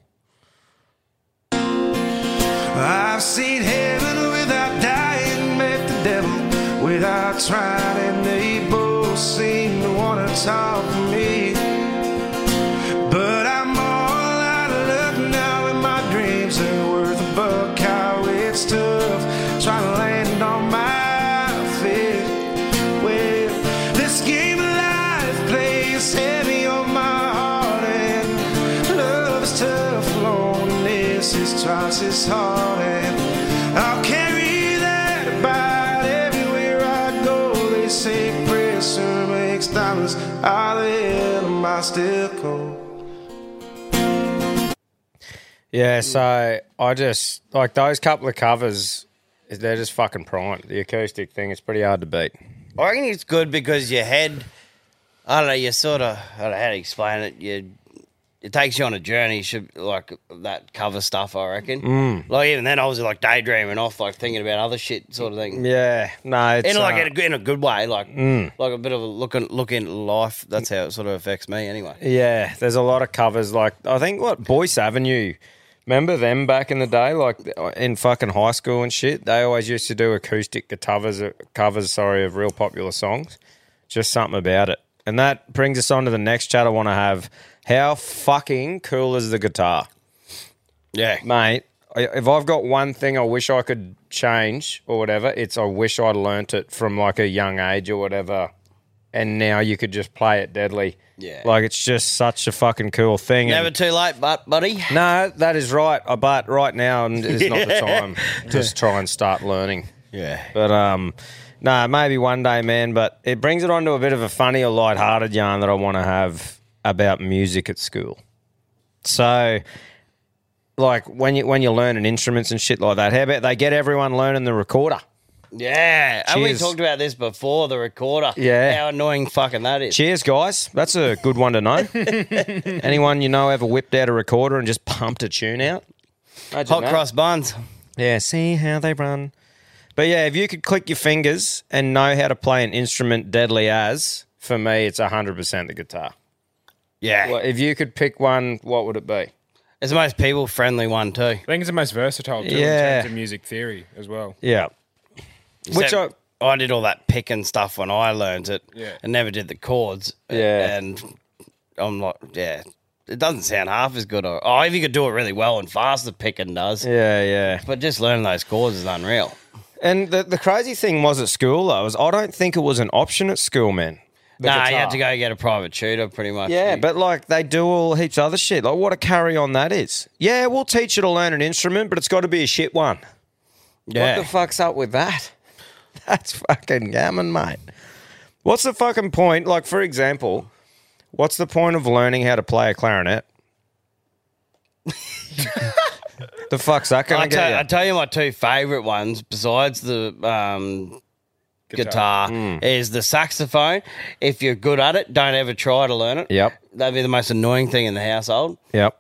I've seen heaven without dying, met the devil without trying, and they both seem to want to talk to me. But I'm all out of luck now, and my dreams ain't worth a buck. How it's tough trying to land on my feet. Well, this game of life plays heavy on my heart, and love is tough, loneliness is twice as hard, and I'll carry that about everywhere I go. They say pressure makes diamonds out of hell, am I still cold? Yeah, so I just, like those couple of covers, they're just fucking prime. The acoustic thing is pretty hard to beat. I reckon it's good because your head, I don't know, you sort of, I don't know how to explain it. You, it takes you on a journey, should like that cover stuff, I reckon. Mm. Like even then I was like daydreaming off, like thinking about other shit sort of thing. Yeah, no, it's In like uh, in, a, good- in a good way, like like a bit of a look, in, look into life. That's how it sort of affects me anyway. yeah, there's a lot of covers. Like, I think, what, Boyce Avenue, remember them back in the day, like in fucking high school and shit? They always used to do acoustic covers, covers, sorry, of real popular songs. Just something about it. And that brings us on to the next chat I want to have. How fucking cool is the guitar? Yeah. Mate, I- if I've got one thing I wish I could change or whatever, it's I wish I'd learnt it from like a young age or whatever. and now you could just play it deadly. Yeah. Like, it's just such a fucking cool thing. Never And- too late, but buddy. no, that is right. Uh, But right now is not the time to try and start learning. Yeah. But um, no, maybe one day, man. But it brings it on to a bit of a funny or light-hearted yarn that I want to have about music at school. So, like when you when you're learning instruments and shit like that, how about they get everyone learning the recorder? Yeah. And we Cheers. talked about this before, the recorder. Yeah. How annoying fucking that is. Cheers, guys. That's a good one to know. Anyone you know ever whipped out a recorder and just pumped a tune out? Imagine Hot that. cross buns. Yeah, see how they run. But yeah, if you could click your fingers and know how to play an instrument deadly as, for me, it's one hundred percent the guitar. Yeah. Well, if you could pick one, what would it be? It's the most people-friendly one too. I think it's the most versatile too Yeah. in terms of music theory as well. Yeah. Which I, Except I did all that picking stuff when I learned it Yeah. and never did the chords. Yeah. And I'm like, yeah, it doesn't sound half as good. Or, oh, if you could do it really well and fast, the picking does. yeah, yeah. But just learning those chords is unreal. And the, the crazy thing was at school, though, is I don't think it was an option at school, man. The Nah, you guitar. had to go get a private tutor pretty much. Yeah, You- but like they do all heaps of other shit. Like what a carry on that is. Yeah, we'll teach you to learn an instrument, but it's got to be a shit one. yeah. What the fuck's up with that? That's fucking gammon, mate. What's the fucking point? Like, for example, what's the point of learning how to play a clarinet? The fuck's that going I to tell, get I you? tell you my two favourite ones besides the um, guitar, Mm. is the saxophone. If you're good at it, don't ever try to learn it. Yep, That'd be the most annoying thing in the household. yep.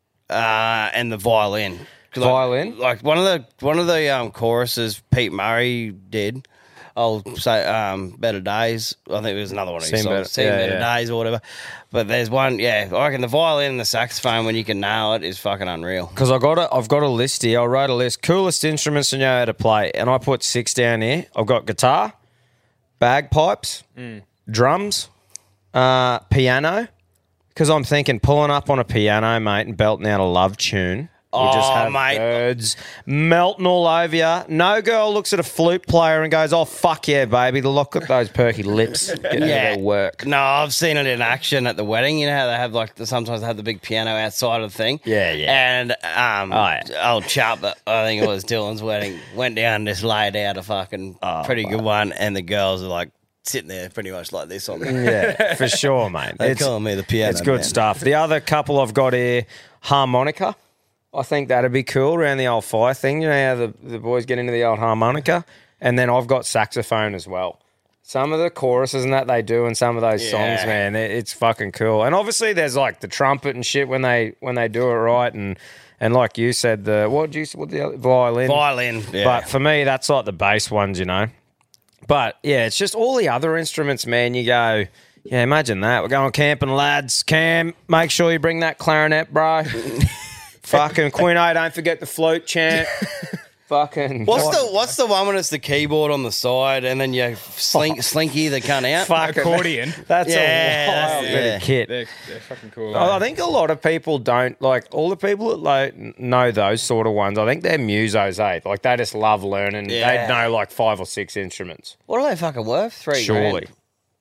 Uh, and the violin. 'Cause Violin? Like, like one of the one of the um, choruses Pete Murray did. I'll say um, Better Days. I think it was another one of his Seen songs. Better- Seen yeah, Better yeah. Days or whatever. But there's one, yeah, I reckon the violin and the saxophone, when you can nail it, is fucking unreal. Because I got a, I've got a list here. I wrote a list. Coolest instruments to know how to play. And I put six down here. I've got guitar, bagpipes, drums, uh, piano. Because I'm thinking pulling up on a piano, mate, and belting out a love tune. You just Oh, have mate. birds melting all over you. No girl looks at a flute player and goes, oh, fuck yeah, baby. Look at those perky lips. Get Yeah. yeah. work. No, I've seen it in action at the wedding. You know how they have like the, sometimes they have the big piano outside of the thing. Yeah, yeah. And um, Oh, yeah. old chap, that I think it was Dylan's wedding, went down and just laid out a fucking Oh, pretty good one, and the girls are like sitting there pretty much like this on me. Yeah, for sure, mate. They're It's- calling me the piano. It's good man. stuff. The other couple I've got here, harmonica. I think that'd be cool around the old fire thing. You know how the, the boys get into the old harmonica? And then I've got saxophone as well. Some of the choruses and that they do and some of those Yeah. songs, man, it- it's fucking cool. And obviously there's like the trumpet and shit when they when they do it right. And and like you said, the what did you what the other- violin. Violin. Yeah. But for me, that's like the bass ones, you know. But yeah, it's just all the other instruments, man. You go, yeah, imagine that. We're going camping, lads. Cam, make sure you bring that clarinet, bro. Fucking Queen A, don't forget the flute, champ. Fucking. What's the what's the one when it's the keyboard on the side and then you slink slinky the cunt out? fucking Accordion. That's Yeah, a wild that's- bit yeah. of kit. They're, they're fucking cool. Oh, I think a lot of people don't like all the people that like know those sort of ones. I think they're musos, eh? Like they just love learning. Yeah. They know like five or six instruments. What are they fucking worth? Three Surely, grand.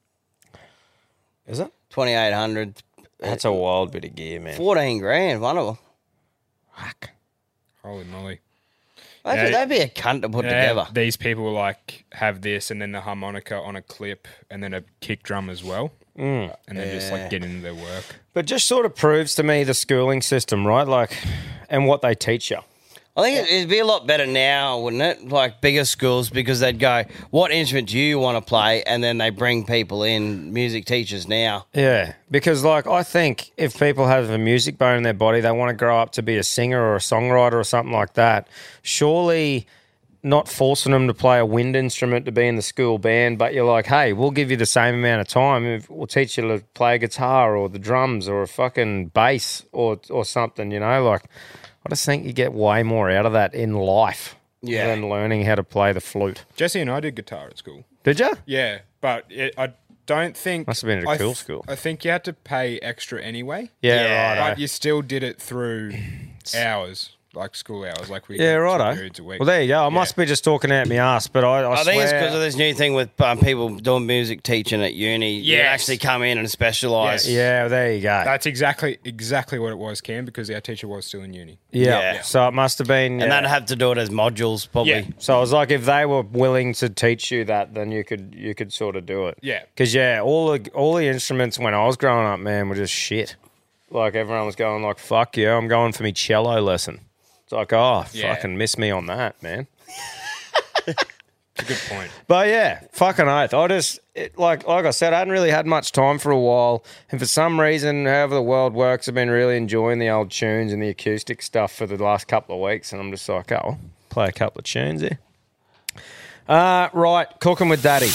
is it? Twenty eight hundred. That's a wild bit of gear, man. Fourteen grand, one of them. Fuck. Holy moly. That'd, Yeah. that'd be a cunt to put Yeah, together. these people like have this and then the harmonica on a clip and then a kick drum as well. Mm. And then just Yeah. like get into their work. But just sort of proves to me the schooling system, right? Like, and what they teach you. I think it- it'd be a lot better now, wouldn't it? Like bigger schools, because they'd go, "What instrument do you want to play?" And then they bring people in, music teachers now. Yeah, because like I think if people have a music bone in their body, they want to grow up to be a singer or a songwriter or something like that. Surely not forcing them to play a wind instrument to be in the school band, but you're like, hey, we'll give you the same amount of time. If- We'll teach you to play a guitar or the drums or a fucking bass or or something, you know? Like, I just think you get way more out of that in life Yeah. than learning how to play the flute. Jesse and I did guitar at school. Did you? Yeah, but it, I don't think... Must have been at a I cool th- school. I think you had to pay extra anyway. Yeah, Yeah. right. But you still did it through hours. like school hours. Like we Yeah, do two righto. periods a week. Well, there you go. I must be just talking out my ass, but I, I, I think it's swear- because of this new thing with um, people doing music teaching at uni. You Yes. actually come in and specialise. Yes. Yeah, well, there you go. That's exactly exactly what it was, Cam, because our teacher was still in uni. yeah. Yeah. So it must have been. And yeah. they'd have to do it as modules, probably. Yeah. So I was like, if they were willing to teach you that, then you could you could sort of do it. Yeah. Because yeah, all the all the instruments when I was growing up, man, were just shit. Like everyone was going like, "Fuck yeah, I'm going for me cello lesson." It's like, oh, Yeah. fucking miss me on that, man. It's a good point. But yeah, fucking oath. I just it, like like I said, I hadn't really had much time for a while, and for some reason, however the world works, I've been really enjoying the old tunes and the acoustic stuff for the last couple of weeks, and I'm just like, oh, play a couple of tunes here. Uh, right, cooking with Daddy.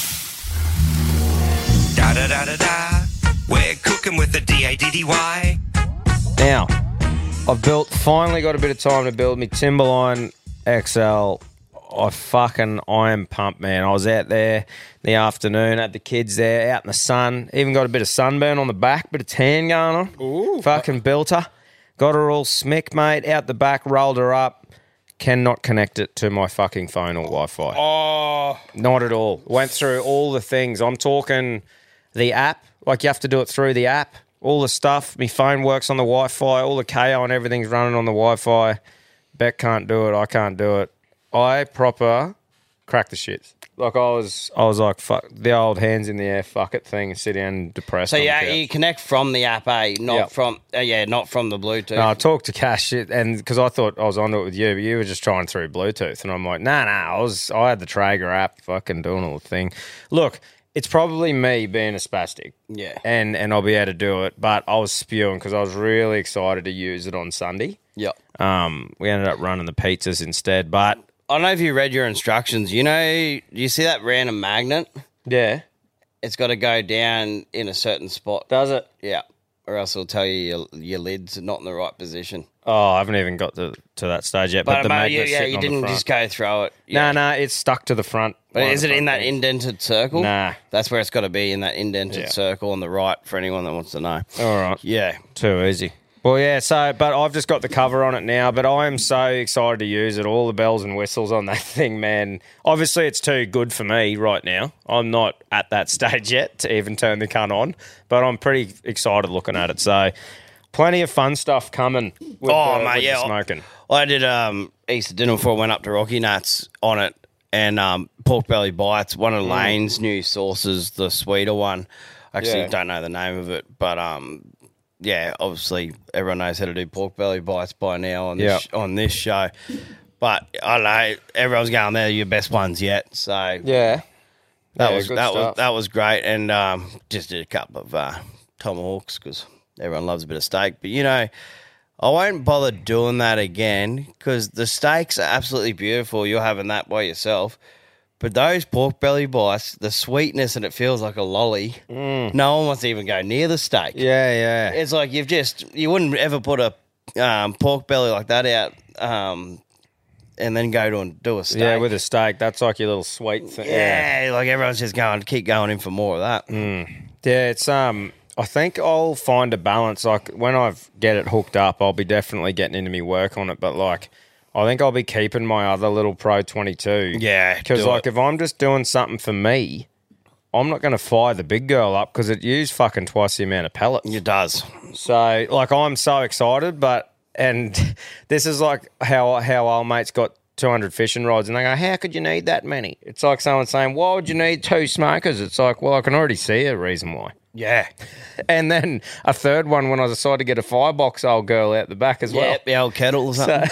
Da da da da da. We're cooking with the D A D D Y. Now, I've built, finally got a bit of time to build me Timberline X L. I fucking, I am pumped, man. I was out there in the afternoon, had the kids there, out in the sun. Even got a bit of sunburn on the back, bit of tan going on. Ooh. Fucking built her. Got her all smick, mate, out the back, rolled her up. Cannot connect it to my fucking phone or Wi-Fi. Oh, Not at all. Went through all the things. I'm talking the app. Like, you have to do it through the app. All the stuff. My phone works on the Wi-Fi. All the K O and everything's running on the Wi-Fi. Beck can't do it. I can't do it. I proper cracked the shit. Like, I was I was like, fuck, the old hands in the air, fuck it thing, and sit down depressed. So on the yeah, couch. you connect from the app, eh? Not Yep. from uh, yeah, not from the Bluetooth. No, I talked to Cash, and because I thought I was onto it with you, but you were just trying through Bluetooth, and I'm like, nah, nah, I was, I had the Traeger app, fucking doing all the thing. Look, it's probably me being a spastic, Yeah. and and I'll be able to do it, but I was spewing because I was really excited to use it on Sunday. Yep. Um, we ended up running the pizzas instead, but I don't know if you read your instructions. You know, you see that random magnet? yeah, It's got to go down in a certain spot. does it? Yeah. Or else it'll tell you your, your lid's not in the right position. Oh, I haven't even got to, to that stage yet, but, But, the mate, magnet's yeah, yeah, sitting you on the didn't front. just go throw it. No, Yeah. no, it's stuck to the front. But one of is the it in front that things. indented circle? Nah. That's where it's got to be, in that indented Yeah. circle on the right, for anyone that wants to know. All right. Yeah. Too easy. Well, yeah, so, but I've just got the cover on it now, but I am so excited to use it. All the bells and whistles on that thing, man. Obviously, it's too good for me right now. I'm not at that stage yet to even turn the cunt on, but I'm pretty excited looking at it. So, plenty of fun stuff coming with, Oh, the, mate, with yeah. the smoking. I did um, Easter dinner before I went up to Rocky Nuts on it, and um, Pork Belly Bites, one of Lane's new sauces, the sweeter one. I actually Yeah. don't know the name of it, but um, yeah, obviously everyone knows how to do Pork Belly Bites by now on this, Yeah. on this show. But I don't know, everyone's going, they're your best ones yet. So Yeah. that Yeah, was good that stuff. was that was great, and um, just did a couple of uh, tomahawks because everyone loves a bit of steak. But you know, I won't bother doing that again because the steaks are absolutely beautiful. You're having that by yourself, but those pork belly bites, the sweetness and it feels like a lolly. No one wants to even go near the steak. Mm. Yeah, yeah. It's like you've just you wouldn't ever put a um, pork belly like that out. Um, and then go to and do a steak. Yeah, with a steak. That's like your little sweet thing. yeah, like everyone's just going, keep going in for more of that. Yeah, it's um. I think I'll find a balance. Like when I get it hooked up, I'll be definitely getting into me work on it. But like, I think I'll be keeping my other little Pro twenty-two. Yeah, because do like it. if I'm just doing something for me, I'm not going to fire the big girl up because it used fucking twice the amount of pellets. It does. So like, I'm so excited, but and this is like how how old mate's got two hundred fishing rods, and they go, how could you need that many? It's like someone saying, why would you need two smokers? It's like, well, I can already see a reason why. Yeah. And then a third one when I decided to get a firebox old girl out the back as well. Yeah, the old kettle or something.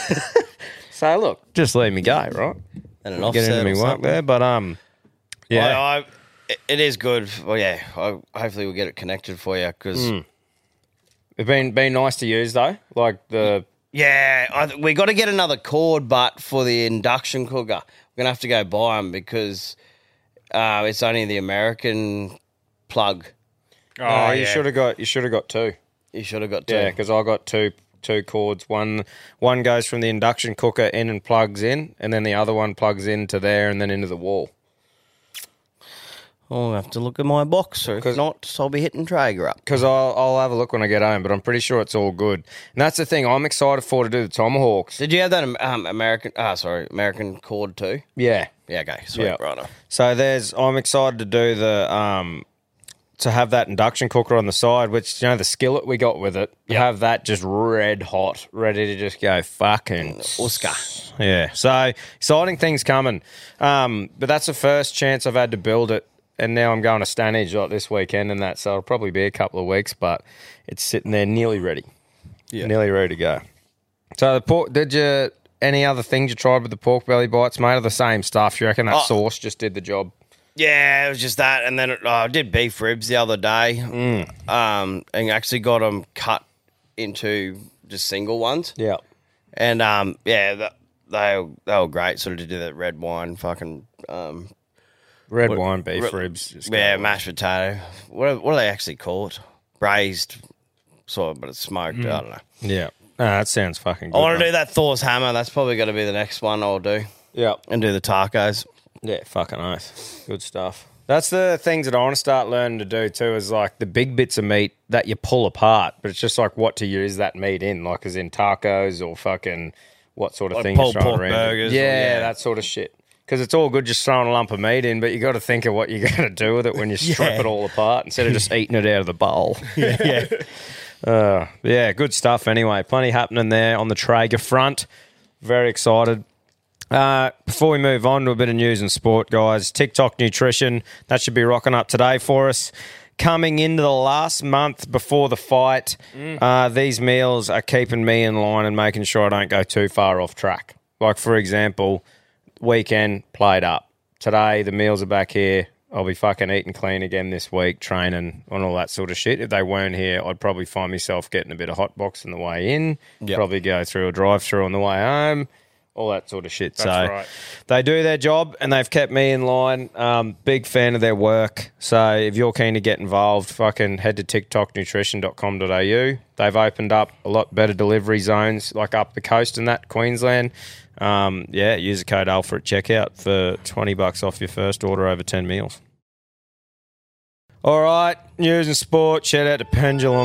So look, just leave me go, right? and an Get offset into or me work something. there, but um, yeah, I, I, it- it is good. Well, yeah, I, hopefully we'll get it connected for you because, it's been been nice to use though. Like the yeah, I, we got to get another cord, but for the induction cooker, we're going to have to go buy them because uh, it's only the American plug. Oh, oh, you yeah. should have got you should have got two. You should have got two. Yeah, because I got two two cords. One one goes from the induction cooker in and plugs in, and then the other one plugs into there and then into the wall. I'll have to look at my box, or if not, I'll be hitting Traeger up. Because I'll, I'll have a look when I get home, but I'm pretty sure it's all good. And that's the thing I'm excited for to do the tomahawks. Did you have that um, American? Ah, sorry, American cord too. Yeah. Yeah, okay, sweet, Yeah. right on. So there's, I'm excited to do the, um, to have that induction cooker on the side, which, you know, the skillet we got with it, you have that just red hot, ready to just go fucking Oscar. Yeah. So exciting things coming. Um, but that's the first chance I've had to build it. And now I'm going to Stanage like this weekend and that. So it'll probably be a couple of weeks, but it's sitting there nearly ready. Yeah. Nearly ready to go. So the pork, did you, any other things you tried with the pork belly bites, mate, or the same stuff? You reckon that Oh. sauce just did the job? Yeah, it was just that, and then it, oh, I did beef ribs the other day, Mm. um, and actually got them cut into just single ones. Yeah. And um, yeah, that, they they were great. Sort of did that red wine, fucking um, Red what- wine, beef re- ribs. just yeah, go. mashed potato. What what do they actually call it? Braised, sort of, but it's smoked. I don't know. Yeah. No, that sounds fucking good. I want to mate. do that Thor's hammer. That's probably going to be the next one I'll do, Yeah. and do the tacos. Yeah, fucking oath. Good stuff. That's the things that I want to start learning to do too, is like the big bits of meat that you pull apart, but it's just like what to use that meat in, like as in tacos or fucking what sort of Like thing you're pulled throwing pork around. burgers or- Yeah, yeah. that sort of shit. Because it's all good just throwing a lump of meat in, but you got to think of what you're going to do with it when you strip Yeah. it all apart instead of just eating it out of the bowl. Yeah, yeah. Uh, yeah, good stuff anyway. Plenty happening there on the Traeger front. Very excited. Uh, before we move on to a bit of news and sport, guys, TikTok Nutrition, that should be rocking up today for us. Coming into the last month before the fight, uh, these meals are keeping me in line and making sure I don't go too far off track. Like, for example, weekend played up. Today, the meals are back here. I'll be fucking eating clean again this week, training and all that sort of shit. If they weren't here, I'd probably find myself getting a bit of hot box on the way in, Yep. probably go through a drive-through on the way home, all that sort of shit. That's so right. they do their job and they've kept me in line. Um, big fan of their work. So if you're keen to get involved, fucking head to tiktok nutrition dot com dot a u. They've opened up a lot better delivery zones, like up the coast and that, Queensland. Um, yeah, use the code Alpha at checkout for twenty bucks off your first order over ten meals. All right, news and sport. Shout out to Pendulum.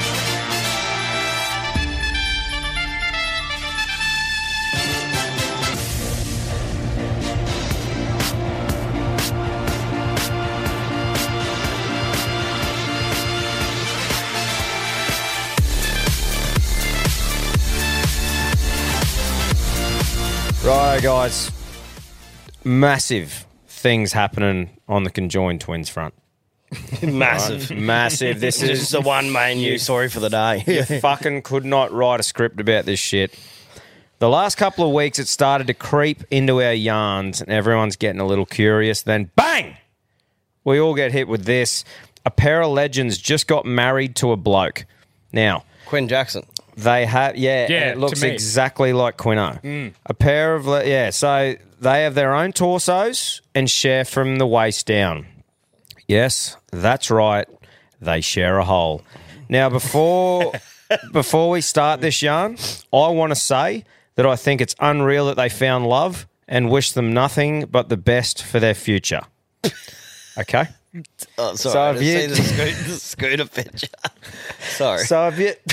Right, guys. Massive things happening on the conjoined twins front. Massive. Massive. This This is is the one main news story for the day. fucking could not write a script about this shit. The last couple of weeks, it started to creep into our yarns, and everyone's getting a little curious. Then, bang! We all get hit with this. A pair of legends just got married to a bloke. Now, Quinn Jackson. they have, yeah, Yeah, and it looks to me. exactly like Quino. A pair of, le- yeah, so they have their own torsos and share from the waist down. Yes, that's right. They share a hole. Now, before before we start this yarn, I want to say that I think it's unreal that they found love and wish them nothing but the best for their future. Okay? Oh, sorry. So I have didn't you- see the scooter, the scooter picture. Sorry. So have you...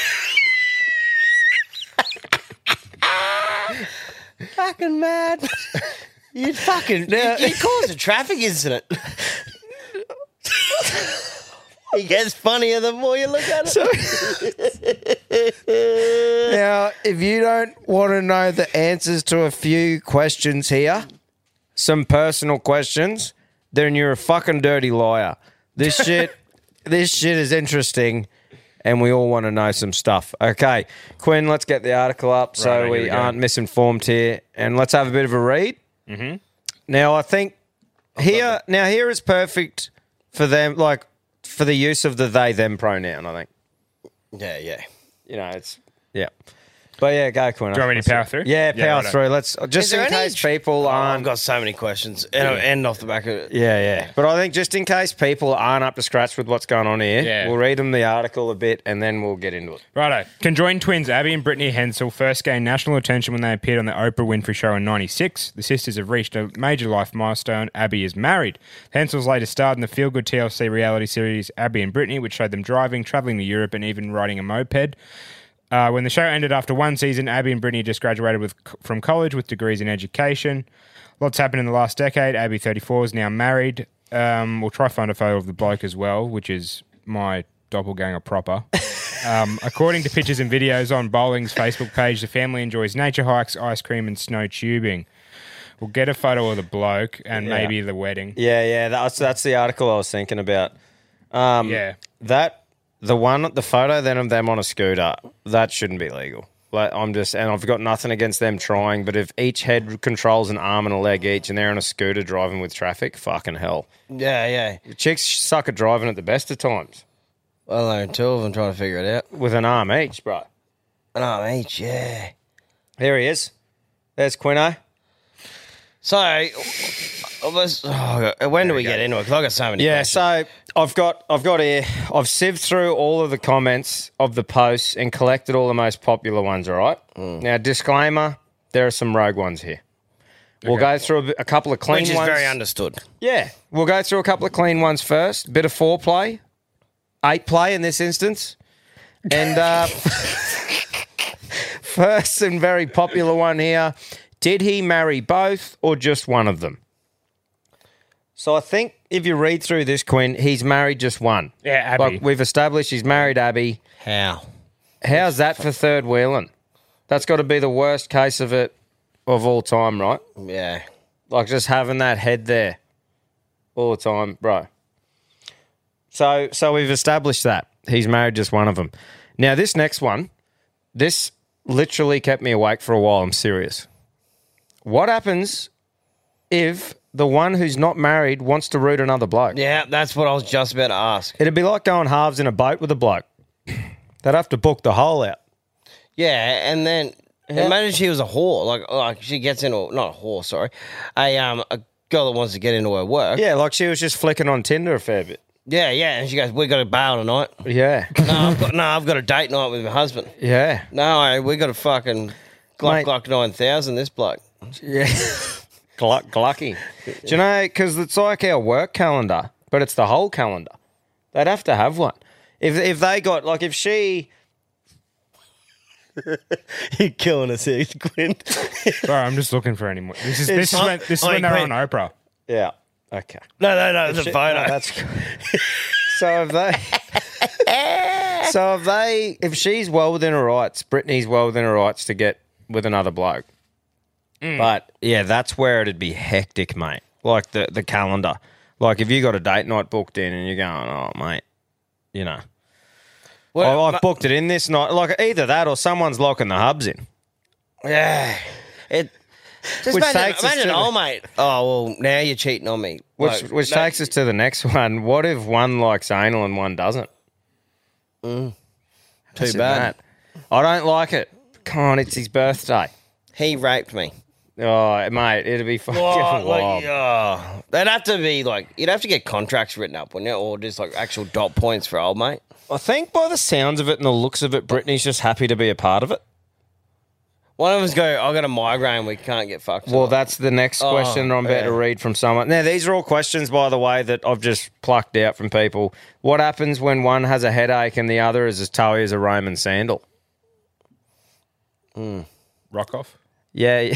fucking mad. You fucking you, you caused a traffic incident. It gets funnier the more you look at it. Now, if you don't want to know the answers to a few questions here, some personal questions, then you're a fucking dirty liar. This shit, this shit is interesting, and we all want to know some stuff. Okay, Quinn, let's get the article up so Right, here we, we go. aren't misinformed here, and let's have a bit of a read. Mm-hmm. Now, I think here, now here is perfect for them, like for the use of the they them pronoun. I think. Yeah, yeah. You know, it's yeah. But yeah, go Quinn. Do you want me to power through? Yeah, Yeah, power righto. through. Let's just Is there in any- case people Oh, I've aren't. got so many questions. And, and off the back of it. Yeah, yeah. But I think just in case people aren't up to scratch with what's going on here, Yeah. we'll read them the article a bit and then we'll get into it. Righto. Conjoined twins Abby and Brittany Hensel first gained national attention when they appeared on the Oprah Winfrey Show in ninety-six. The sisters have reached a major life milestone. Abby is married. The Hensels later starred in the feel-good T L C reality series Abby and Brittany, which showed them driving, travelling to Europe, and even riding a moped. Uh, when the show ended after one season, Abby and Brittany just graduated with, from college with degrees in education. Lots happened in the last decade. Abby, thirty-four, is now married. Um, we'll try to find a photo of the bloke as well, which is my doppelganger proper. Um, according to pictures and videos on Bowling's Facebook page, the family enjoys nature hikes, ice cream, and snow tubing. We'll get a photo of the bloke and Yeah. maybe the wedding. Yeah, yeah. That's that's the article I was thinking about. Um, Yeah. That the one, the photo then of them on a scooter, that shouldn't be legal. Like I'm just, and I've got nothing against them trying, but if each head controls an arm and a leg each, and they're on a scooter driving with traffic, fucking hell. Yeah, yeah. Chicks suck at driving at the best of times Well, there are two of them trying to figure it out. with an arm each, bro. An arm each, yeah. There he is. There's Quino. So, I was, oh, when do we get into it? Because I've got so many Yeah, questions. so I've got I've got here. I've sieved through all of the comments of the posts and collected all the most popular ones. All right. Mm. Now, disclaimer: there are some rogue ones here. We'll go through a, bit- a couple of clean Which is ones. very understood. Yeah, we'll go through a couple of clean ones first. Bit of foreplay, eight play in this instance, and uh, first and very popular one here. Did he marry both or just one of them? So I think if you read through this, Quinn, he's married just one. Yeah, Abby. Like we've established he's married Abby. How? How's that for third wheeling? That's got to be the worst case of it of all time, right? Yeah. Like just having that head there all the time, bro. So so we've established that. He's married just one of them. Now this next one, this literally kept me awake for a while. I'm serious. What happens if the one who's not married wants to root another bloke? Yeah, that's what I was just about to ask. It'd be like going halves in a boat with a bloke. They'd have to book the hole out. Yeah, and then imagine she was a whore. Like, like she gets into, not a whore, sorry, a um a girl that wants to get into her work. Yeah, like she was just flicking on Tinder a fair bit. Yeah, yeah. And she goes, we got to bail tonight. Yeah. no, I've got, no, I've got a date night with my husband. Yeah. No, we got to fucking Glock Mate. Glock nine thousand, this bloke. Yeah. Gluck, glucky. Do you know, because it's like our work calendar, but it's the whole calendar. They'd have to have one. If if they got, like, if she... You're killing us here, Quinn. Sorry, I'm just looking for any more. This is, It's this is not- when, this is I when they're agree. on Oprah. Yeah. Okay. no, no, no, it's a Shit, photo. no, that's good. So if they... so if they... If she's well within her rights, Brittany's well within her rights to get with another bloke. But, yeah, that's where it'd be hectic, mate. Like the, the calendar. Like if you got a date night booked in and you're going, oh, mate, you know... Well, Oh, I've ma- booked it in this night. Like either that or someone's locking the hubs in. Yeah. It, just Which imagine, takes us imagine to oh, the- mate. Oh, well, now you're cheating on me. Which Like, which no- takes us to the next one. What if one likes anal and one doesn't? Too That's bad. that. I don't like it. Come on, it's his birthday. He raped me. Oh, mate, it'd be fucking Oh, wild. like, oh. They'd have to be like, you'd have to get contracts written up, wouldn't you? Or just like actual dot points for old mate. I think by the sounds of it and the looks of it, Brittany's just happy to be a part of it. One of us go, I got a migraine, we can't get fucked. Well, tonight." that's the next Oh, question I'm about to yeah. read from someone. Now, these are all questions, by the way, that I've just plucked out from people. What happens when one has a headache and the other is as towy as a Roman sandal? Rock off. Yeah.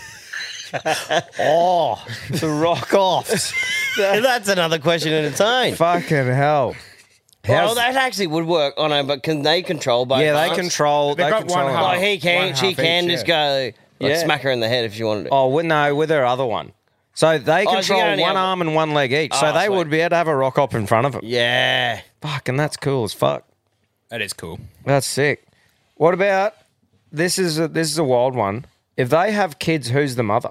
oh, the rock offs. that's another question in its own. Fucking hell. Well, How's- that actually would work. I know, but can they control both? yeah, they arms? control. They've They got control. one it. half. Like he can, One she half can each, just yeah. go like Yeah. smack her in the head if she wanted to. Oh, well, no, with their other one. So they Oh, so you control only one have- arm and one leg each. so Oh, they sweet. would be able to have a rock up in front of them. Yeah. Fucking, that's cool as fuck. That is cool. That's sick. What about this? Is a, this is a wild one. If they have kids, who's the mother?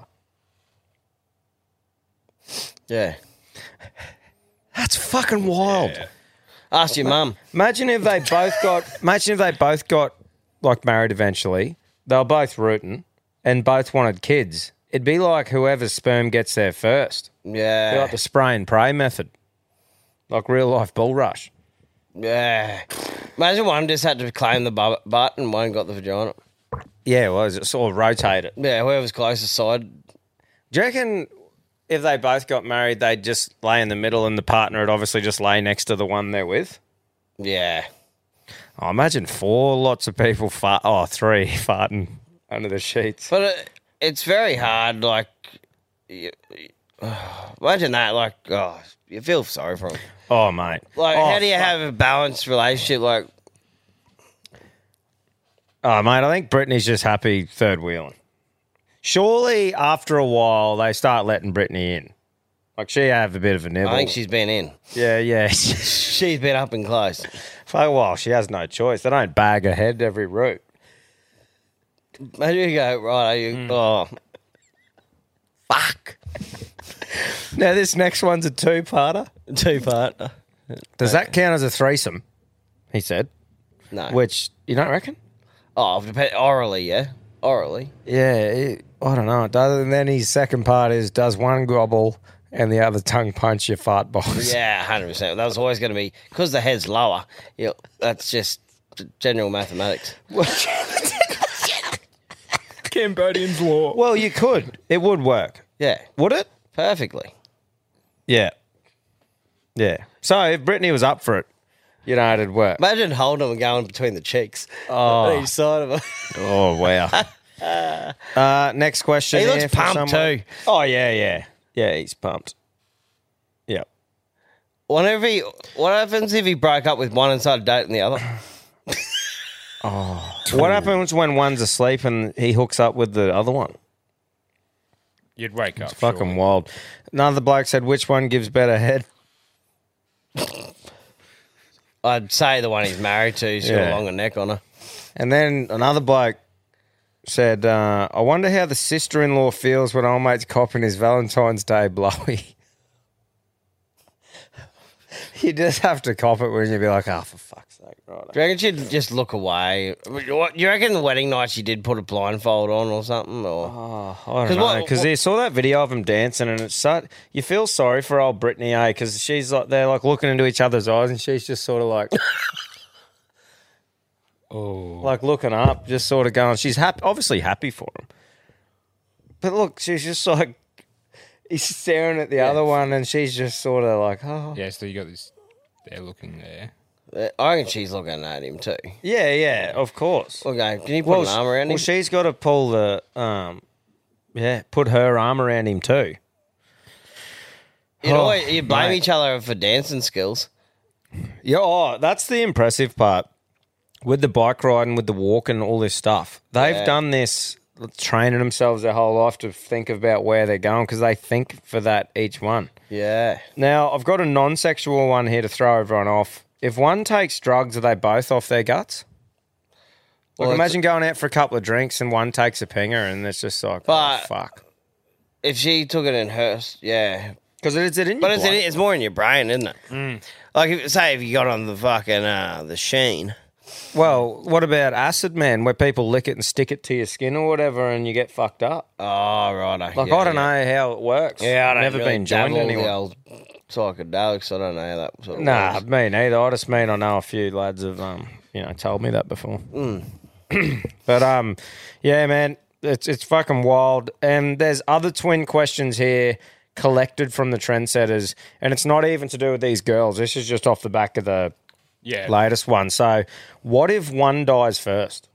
Yeah. That's fucking wild. Ask your mum. Imagine if they both got. Imagine if they both got like married eventually. they were both rooting and both wanted kids, it'd be like whoever's sperm gets there first. Yeah. It'd be like the spray and pray method. Like real life bull rush. Yeah. Imagine one just had to claim the bu- butt and one got the vagina. Yeah, well, it sort of rotated. Yeah, whoever's closest side. Do you reckon if they both got married, they'd just lay in the middle and the partner would obviously just lay next to the one they're with? Yeah. Oh, imagine four lots of people fart. Oh, three farting under the sheets. But it, it's very hard, like, you, imagine that, like, oh, you feel sorry for them. Oh, mate. Like, oh, how do you fuck. have a balanced relationship? Like, Oh, mate, I think Brittany's just happy third wheeling. Surely after a while they start letting Brittany in. Like she have a bit of a nibble. I think she's been in. Yeah, yeah. She's been up and close. For a while, she has no choice. They don't bag her head every route. Imagine you go, right, are you, Mm. oh, Fuck. Now this next one's a two-parter. two-part. Does that count as a threesome? He said. No. Which, you don't reckon? Oh, dep- orally, yeah. Orally. Yeah, it, I don't know. It does, and then his second part is, does one gobble and the other tongue punch your fart box? Yeah, one hundred percent. That was always going to be, because the head's lower, you know, that's just general mathematics. Cambodian's law. Well, you could. It would work. Yeah. Would it? Perfectly. Yeah. Yeah. So if Brittany was up for it, you know, it'd work. Imagine holding them and going between the cheeks Oh. on each side of them. Oh, wow. uh, next question. He looks here from pumped someone. too. Oh, yeah, yeah. Yeah, he's pumped. Yeah. Whenever he, what happens if he broke up with one and started dating the other? What happens when one's asleep and he hooks up with the other one? You'd wake up. It's fucking surely. wild. Another bloke said, which one gives better head? I'd say the one he's married to. He's got Yeah. a longer neck on her. And then another bloke said, uh, I wonder how the sister-in-law feels when old mate's copping his Valentine's Day blowy. You just have to cop it when you be like, oh, for fuck's sake. Right. Do you reckon she'd just look away? What, do you reckon the wedding night she did put a blindfold on or something? Or Oh, I don't 'Cause know, what- because what- you saw that video of them dancing, and it's so, you feel sorry for old Brittany, eh? Because she's like, they're like looking into each other's eyes, and she's just sort of like, Oh. like looking up, just sort of going. She's happy, obviously happy for him, but look, she's just like, he's staring at the other one, and she's just sort of like, oh, Yeah, so you got this. They're looking there. I reckon she's looking at him too. yeah, yeah, of course. Okay, can you put Well, an arm around well, him? she's got to pull the, um, yeah, put her arm around him too. You know, Oh, you blame mate. each other for dancing skills. Yeah, oh, that's the impressive part. With the bike riding, with the walking, all this stuff. They've Yeah. done this, training themselves their whole life to think about where they're going because they think for that each one. Yeah. Now, I've got a non-sexual one here to throw everyone off. If one takes drugs, are they both off their guts? Like, Well, it's- imagine going out for a couple of drinks and one takes a pinger and it's just like, But- oh, fuck. If she took it in her, yeah. Because it's in your But it's, blood. it's more in your brain, isn't it? Like, if, say if you got on the fucking, uh, the Sheen. Well, what about acid, man, where people lick it and stick it to your skin or whatever and you get fucked up? Oh, right. Like, I don't know how it works. Yeah, I don't Never really been joined dabble with anyone. the old psychedelics. I don't know how that sort of Nah, works. me neither. I just mean I know a few lads have, um, you know, told me that before. Mm. But um, yeah, man, it's it's fucking wild. And there's other twin questions here collected from the trendsetters, and it's not even to do with these girls. This is just off the back of the Yeah. latest one. So, what if one dies first?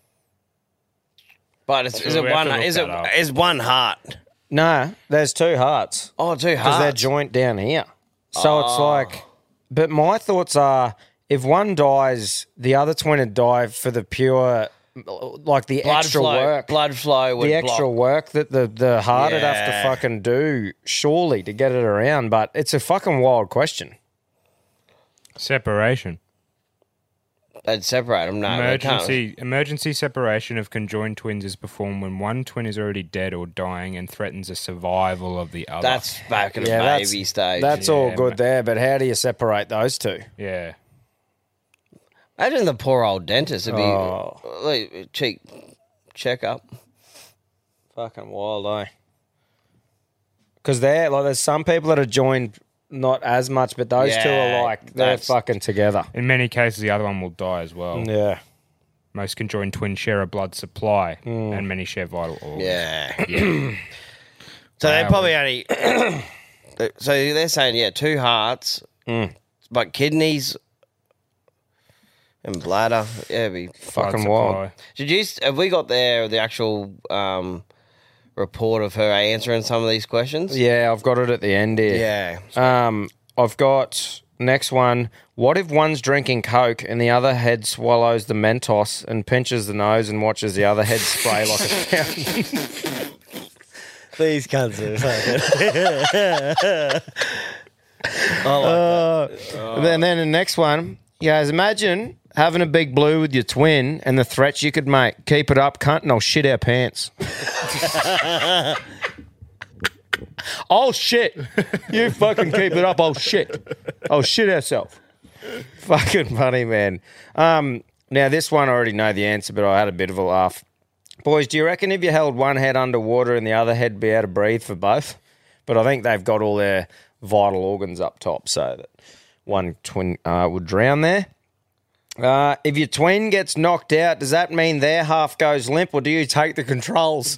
But it's, So is it we have one? to look Is it that up. is one heart? No, there's two hearts. Oh, two Because they're hearts. joint down here. So it's like, but my thoughts are, if one dies, the other twin would die for the pure, like the blood extra flow. work, Blood flow. Would the extra block. work that the the heart would have to Yeah. fucking do, surely, to get it around. But it's a fucking wild question. Separation. They'd separate them. No, they can't. Emergency emergency separation of conjoined twins is performed when one twin is already dead or dying and threatens the survival of the other. That's back at the Yeah, that's baby stage. That's all Yeah, good mate. there. But how do you separate those two? yeah. Imagine the poor old dentist would be Oh. like, cheek checkup. Fucking wild, eh? Because they're like, there's some people that are joined not as much, but those two Yeah, are like they're that's- fucking together. In many cases, the other one will die as well. Yeah. Most conjoined twins share a blood supply, and many share vital organs. Yeah. Yeah. So they Wow. probably only. So they're saying, yeah, two hearts, Mm. but kidneys and bladder. Yeah, it'd be Fucking Blood wild. supply. Did you? Have we got there the actual um, report of her answering some of these questions? Yeah, I've got it at the end here. Yeah. Um, I've got next one. What if one's drinking Coke and the other head swallows the Mentos and pinches the nose and watches the other head spray like a fountain? These cunts are fucking. Oh, Uh, and then, then the next one, you guys, imagine having a big blue with your twin and the threats you could make. Keep it up, cunt, and I'll shit our pants. Oh, shit. You fucking keep it up. Oh, shit. Oh, shit ourselves. Fucking funny, man. Um, now, this one I already know the answer, but I had a bit of a laugh. Boys, do you reckon if you held one head underwater and the other head be able to breathe for both? But I think they've got all their vital organs up top so that one twin uh, would drown there. Uh, if your twin gets knocked out, does that mean their half goes limp or do you take the controls?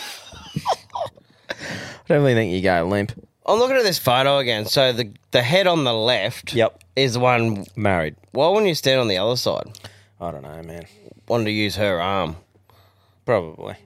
I definitely think you go limp. I'm looking at this photo again. So the the head on the left Yep. is the one. Married. Why wouldn't you stand on the other side? I don't know, man. Wanted to use her arm. Probably.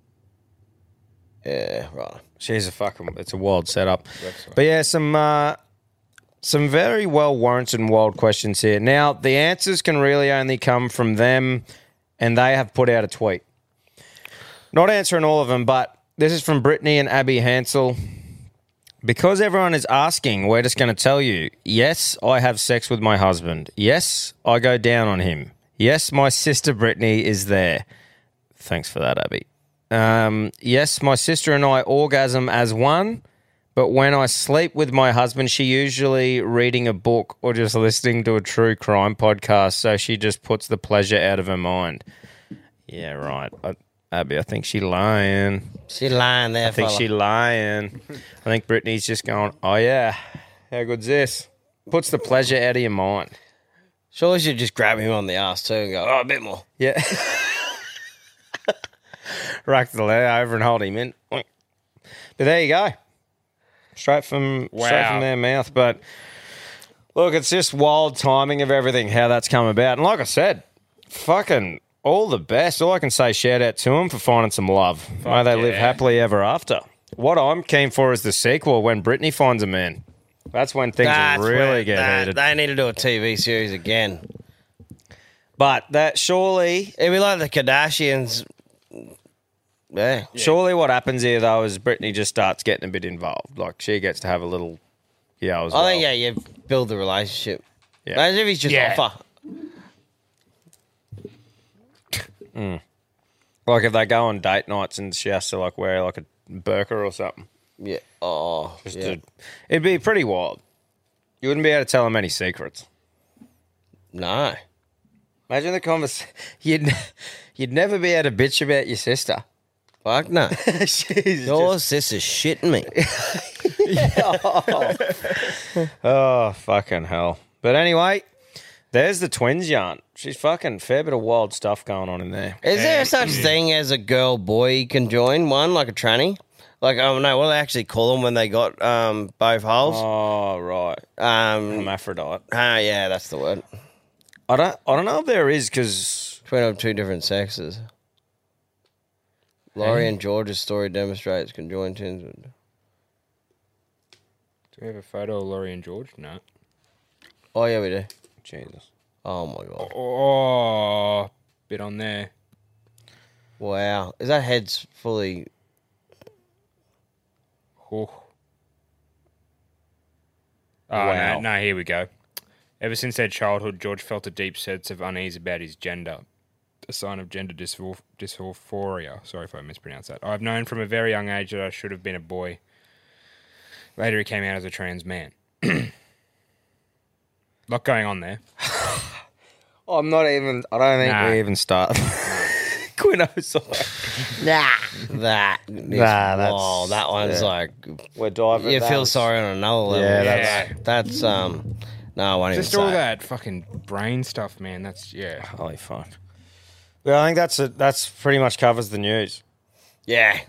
Yeah, right. She's a fucking. It's a wild setup. But yeah, some uh, some very well warranted and wild questions here. Now the answers can really only come from them, and they have put out a tweet. Not answering all of them, but this is from Brittany and Abby Hansel. Because everyone is asking, we're just going to tell you. Yes, I have sex with my husband. Yes, I go down on him. Yes, my sister Brittany is there. Thanks for that, Abby. Um, yes, my sister and I orgasm as one, but when I sleep with my husband, she usually reading a book or just listening to a true crime podcast, so she just puts the pleasure out of her mind. Yeah, right. I, Abby, I think she lying. She lying there, I think fella. she lying. I think Brittany's just going, oh, yeah, how good's this? Puts the pleasure out of your mind. Surely she'd just grab him on the ass too and go, oh, a bit more. Yeah. Rack the leg over and hold him in. But there you go. Straight from straight Wow. from their mouth. But look, it's just wild timing of everything, how that's come about. And like I said, fucking all the best. All I can say, shout out to them for finding some love. May they live yeah. happily ever after. What I'm keen for is the sequel when Brittany finds a man. That's when things That's really where- get that- heated. They need to do a T V series again. But that surely It'd be like the Kardashians. Yeah. Surely what happens here, though, is Brittany just starts getting a bit involved. Like, she gets to have a little, yeah, as I well. think, yeah, you build the relationship. Yeah. Imagine if he's just Yeah. offer. Like, if they go on date nights and she has to, like, wear, like, a burqa or something. Yeah. Oh, Just yeah. to, it'd be pretty wild. You wouldn't be able to tell them any secrets. No. Imagine the conversation. You'd, you'd never be able to bitch about your sister. Fuck no. She's Your just- sister's shitting me. oh, fucking hell. But anyway, there's the twins yarn. She's fucking fair bit of wild stuff going on in there. Is there such thing as a girl-boy can join one, like a tranny? Like, oh no, what do they actually call them when they got um, both holes? Oh, right. Um, Hermaphrodite. ah, yeah, that's the word. I don't, I don't know if there is because Between two different sexes. Laurie and George's story demonstrates conjoined twins. would- Do we have a photo of Laurie and George? No. Oh, yeah, we do. Jesus. Oh, my God. Oh, bit on there. Wow. Is that head's fully... Oh, oh Wow. no, no, here we go. Ever since their childhood, George felt a deep sense of unease about his gender, a sign of gender dyspho- dysphoria. Sorry if I mispronounced that. I've known from a very young age that I should have been a boy. Later, he came out as a trans man. Lot going on there. I'm not even, I don't think Nah. we even start. Quino's like, Nah, that. Is, Nah, that's- oh, that one's yeah. like we're diving. you that feel was- sorry on another level. Yeah, that's, that's um. No, I won't Just even all say. that fucking brain stuff, man. That's yeah. Holy fuck. Well, I think that's a, that's pretty much covers the news. Yeah.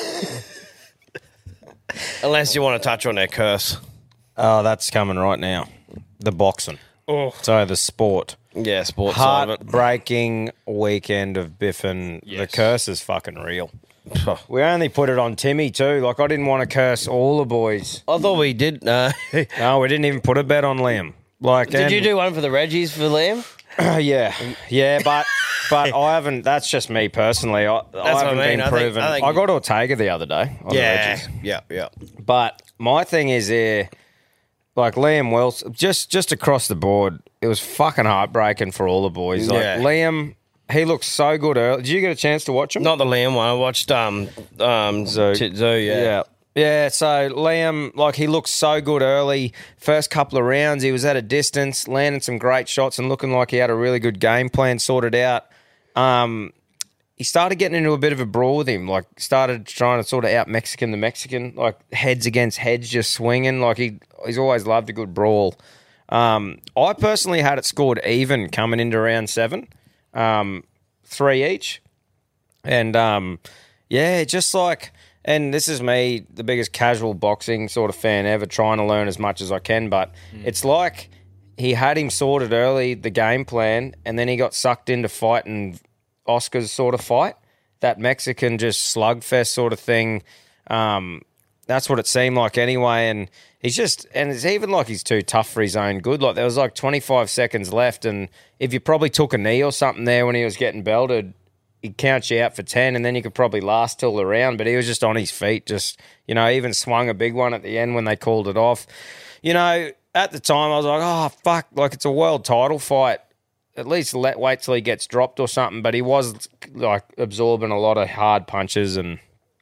Unless you want to touch on their curse. Oh, that's coming right now. The boxing. Oh, So the sport. Yeah, sports side of it. Heartbreaking weekend of Biffin. The Yes. curse is fucking real. We only put it on Timmy too. Like, I didn't want to curse all the boys. I thought we did. Uh, did No, we didn't even put a bet on Liam. Like, and- you do one for the Reggies for Liam? yeah, yeah, but but I haven't. That's just me personally. I, I what I haven't mean. been I think- proven. I I, think- got Ortega the other day. On the Reggies. yeah, yeah. But my thing is there, like Liam Wilson, just just across the board, it was fucking heartbreaking for all the boys. Like Yeah. Liam, he looked so good early. Did you get a chance to watch him? Not the Liam one. I watched um um Zoo. T- Zoo. Yeah. Yeah. Yeah, so Liam, like, he looked so good early. First couple of rounds, he was at a distance, landing some great shots and looking like he had a really good game plan sorted out. Um, he started getting into a bit of a brawl with him, like, started trying to sort of out Mexican the Mexican, like, heads against heads, just swinging. Like, he he's always loved a good brawl. Um, I personally had it scored even coming into round seven, um, three each. And, um, yeah, just like... And this is me, the biggest casual boxing sort of fan ever, trying to learn as much as I can. But it's like he had him sorted early, the game plan, and then he got sucked into fighting Oscar's sort of fight. That Mexican just slugfest sort of thing. Um, that's what it seemed like anyway. And he's just, and it's even like he's too tough for his own good. Like there was like twenty-five seconds left. And if you probably took a knee or something there when he was getting belted, he'd count you out for ten, and then you could probably last till the round. But he was just on his feet, just, you know, even swung a big one at the end when they called it off. You know, at the time I was like, oh, fuck, like it's a world title fight. At least let wait till he gets dropped or something. But he was, like, absorbing a lot of hard punches. And,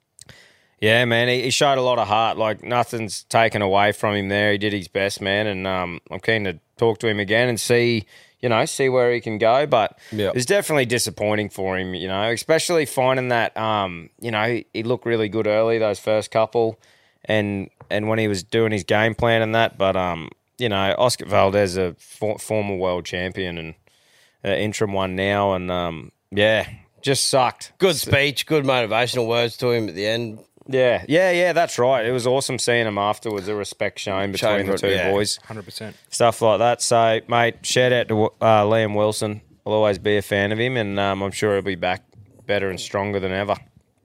yeah, man, he, he showed a lot of heart. Like, nothing's taken away from him there. He did his best, man. And um, I'm keen to talk to him again and see... you know, see where he can go. But Yep. it's definitely disappointing for him, you know, especially finding that, um, you know, he, he looked really good early, those first couple, and and when he was doing his game plan and that. But, um, you know, Oscar Valdez, a for, former world champion and uh, interim one now. And, um, yeah, just sucked. Good speech, good motivational words to him at the end. Yeah, yeah, yeah, that's right. It was awesome seeing him afterwards, the respect shown between Shown the for- two yeah. boys. one hundred percent. Stuff like that. So, mate, shout out to uh, Liam Wilson. I'll always be a fan of him, and um, I'm sure he'll be back better and stronger than ever.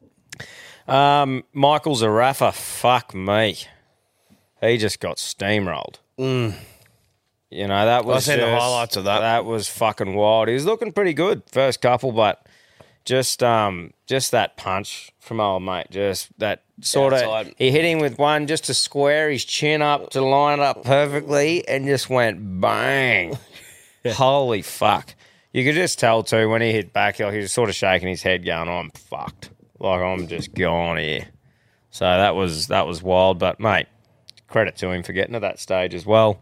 Um, Michael Zarafa, fuck me. He just got steamrolled. Mm. You know, that was seen the just- highlights of that. That was fucking wild. He was looking pretty good first couple, but just um, just that punch from old mate, just that sort of, Outside. he hit him with one just to square his chin up to line up perfectly and just went bang. Holy fuck. You could just tell too when he hit back, like he was sort of shaking his head going, I'm fucked. Like I'm just gone here. So that was that was wild, but mate, credit to him for getting to that stage as well.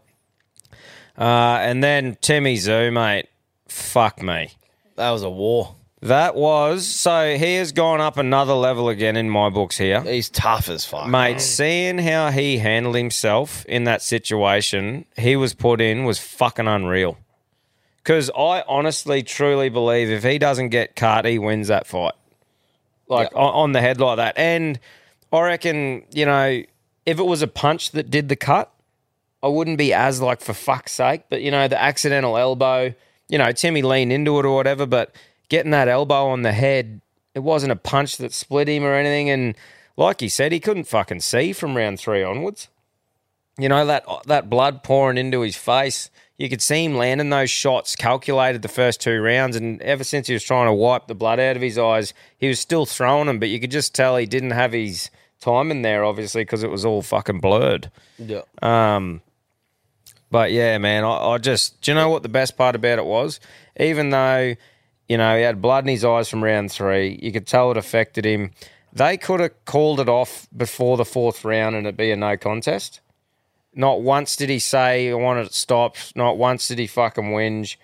Uh, and then Timmy Zoo, mate, fuck me. That was a war. That was, so he has gone up another level again in my books here. He's tough as fuck. Mate, seeing how he handled himself in that situation he was put in was fucking unreal. Because I honestly, truly believe if he doesn't get cut, he wins that fight. Like, Yeah. on, on the head like that. And I reckon, you know, if it was a punch that did the cut, I wouldn't be as like, for fuck's sake. But, you know, the accidental elbow, you know, Timmy leaned into it or whatever, but getting that elbow on the head, it wasn't a punch that split him or anything. And like he said, he couldn't fucking see from round three onwards. You know, that that blood pouring into his face, you could see him landing those shots calculated the first two rounds. And ever since he was trying to wipe the blood out of his eyes, he was still throwing them. But you could just tell he didn't have his time in there, obviously, because it was all fucking blurred. Yeah. Um, but yeah, man, I, I just, do you know what the best part about it was? Even though, you know, he had blood in his eyes from round three, you could tell it affected him. They could have called it off before the fourth round and it'd be a no contest. Not once did he say, I want it stopped. Not once did he fucking whinge.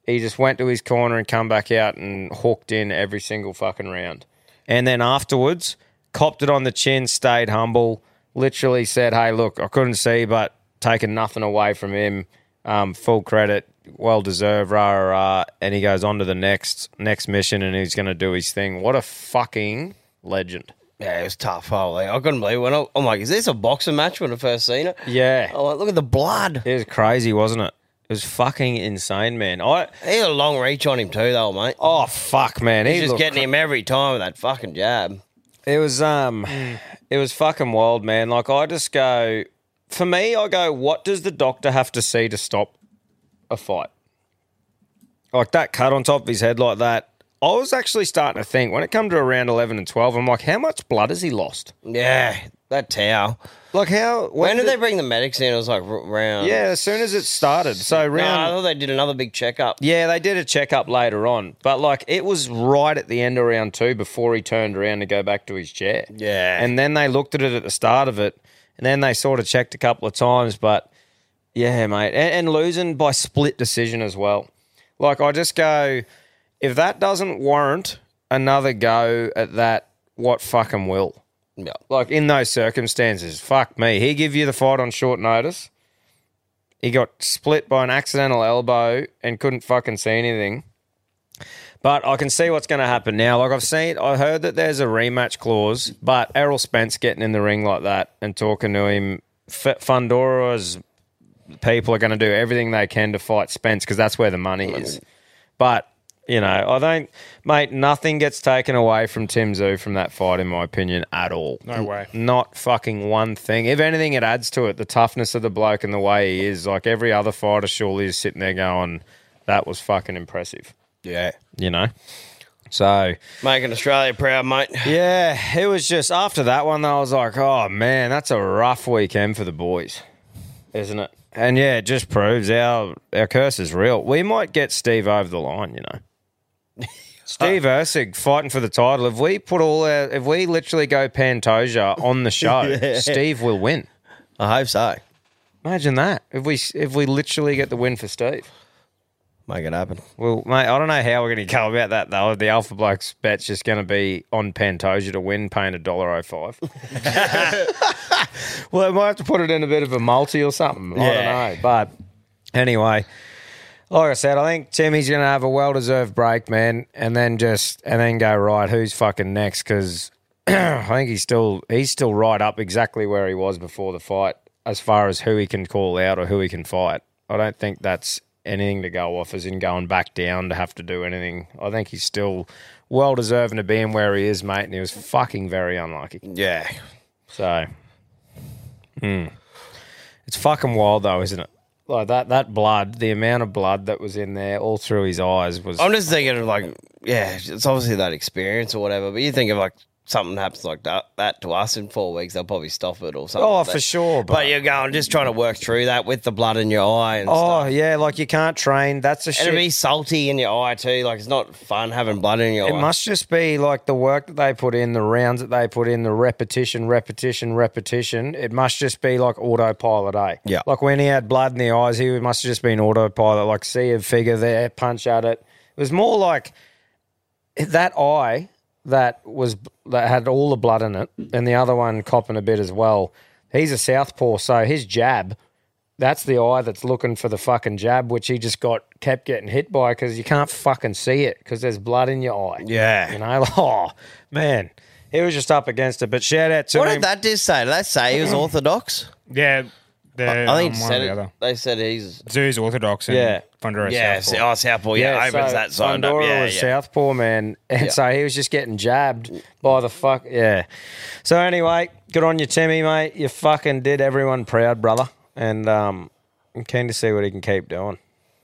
he just went to his corner and come back out and hooked in every single fucking round. And then afterwards, copped it on the chin, stayed humble, literally said, hey, look, I couldn't see, but taking nothing away from him. Um, full credit, well deserved, rah, rah, rah. And he goes on to the next next mission and he's going to do his thing. What a fucking legend. Yeah, it was tough. Holy, I couldn't believe it. When I, I'm like, is this a boxing match when I first seen it? Yeah. I'm like, look at the blood. It was crazy, wasn't it? It was fucking insane, man. I He had a long reach on him too, though, mate. Oh, fuck, man. He's He just looked getting him every time with that fucking jab. It was um, it was fucking wild, man. Like I just go, for me, I go, what does the doctor have to see to stop a fight? Like that cut on top of his head like that. I was actually starting to think when it come to around eleven and twelve, I'm like, how much blood has he lost? Yeah, that towel. Like how? When, When, did they bring the medics in? It was like r- round. Yeah, as soon as it started. So No, round. I thought they did another big checkup. Yeah, they did a checkup later on, but like it was right at the end of round two before he turned around to go back to his chair. Yeah. And then they looked at it at the start of it, and then they sort of checked a couple of times, but yeah, mate. And, and losing by split decision as well. Like I just go, if that doesn't warrant another go at that, what fucking will? Yeah. Like in those circumstances, fuck me. He give you the fight on short notice. He got split by an accidental elbow and couldn't fucking see anything. But I can see what's going to happen now. Like I've seen, I heard that there's a rematch clause, but Errol Spence getting in the ring like that and talking to him, F- Fundora's people are going to do everything they can to fight Spence because that's where the money is. But, you know, I don't, mate, nothing gets taken away from Tim Tszyu from that fight, in my opinion, at all. No way. Not fucking one thing. If anything, it adds to it, the toughness of the bloke and the way he is. Like every other fighter surely is sitting there going, that was fucking impressive, Yeah. you know? So, Making Australia proud, mate. yeah, it was just, after that one, though, I was like, oh, man, that's a rough weekend for the boys, isn't it? And, yeah, it just proves our, our curse is real. We might get Steve over the line, you know? Steve Erceg fighting for the title. If we put all our, if we literally go Pantoja on the show, Yeah. Steve will win. I hope so. Imagine that. If we if we literally get the win for Steve. Make it happen. Well, mate, I don't know how we're going to go about that though. The Alpha Blokes bet's just going to be on Pantoja to win, paying a dollar oh five. Well, I might have to put it in a bit of a multi or something. I Yeah. don't know. But anyway, like I said, I think Timmy's going to have a well-deserved break, man, and then just and then go right. Who's fucking next? Because I think he's still he's still right up exactly where he was before the fight, as far as who he can call out or who he can fight. I don't think that's anything to go off as in going back down to have to do anything. I think he's still well deserving to be in where he is, mate, and he was fucking very unlucky. Yeah. So, hmm. It's fucking wild though, isn't it? Like that that blood, the amount of blood that was in there all through his eyes was. I'm just thinking of like, yeah, it's obviously that experience or whatever, but you think of like something happens like that, that to us in four weeks, they'll probably stop it or something. Oh, like for that. sure, But, but- you're going, just trying to work through that with the blood in your eye and Oh stuff. yeah, like you can't train. That's a And shit. it'd be salty in your eye too. Like, it's not fun having blood in your It eye. must just be like the work that they put in, the rounds that they put in, the repetition, repetition, repetition. It must just be like autopilot, eh? Yeah. Like when he had blood in the eyes, he must have just been autopilot. Like see a figure there, punch at it. It was more like that eye that was that had all the blood in it, and the other one copping a bit as well. He's a southpaw, so his jab. That's the eye that's looking for the fucking jab, which he just got kept getting hit by because you can't fucking see it because there's blood in your eye. Yeah. You know, like, oh, man. He was just up against it, but shout out to What him. did that just say? Did they say he was Orthodox? Yeah, they're I think on he one said or the it, other. they said he's... Zoo's Orthodox and Yeah. Fundora Yeah, Southpaw. oh, Southpaw, yeah, opens so that side up. Fundora Yeah, was yeah. southpaw, man. And Yeah. so he was just getting jabbed by the fuck. Yeah. So anyway, good on you, Timmy, mate. You fucking did everyone proud, brother. And um, I'm keen to see what he can keep doing.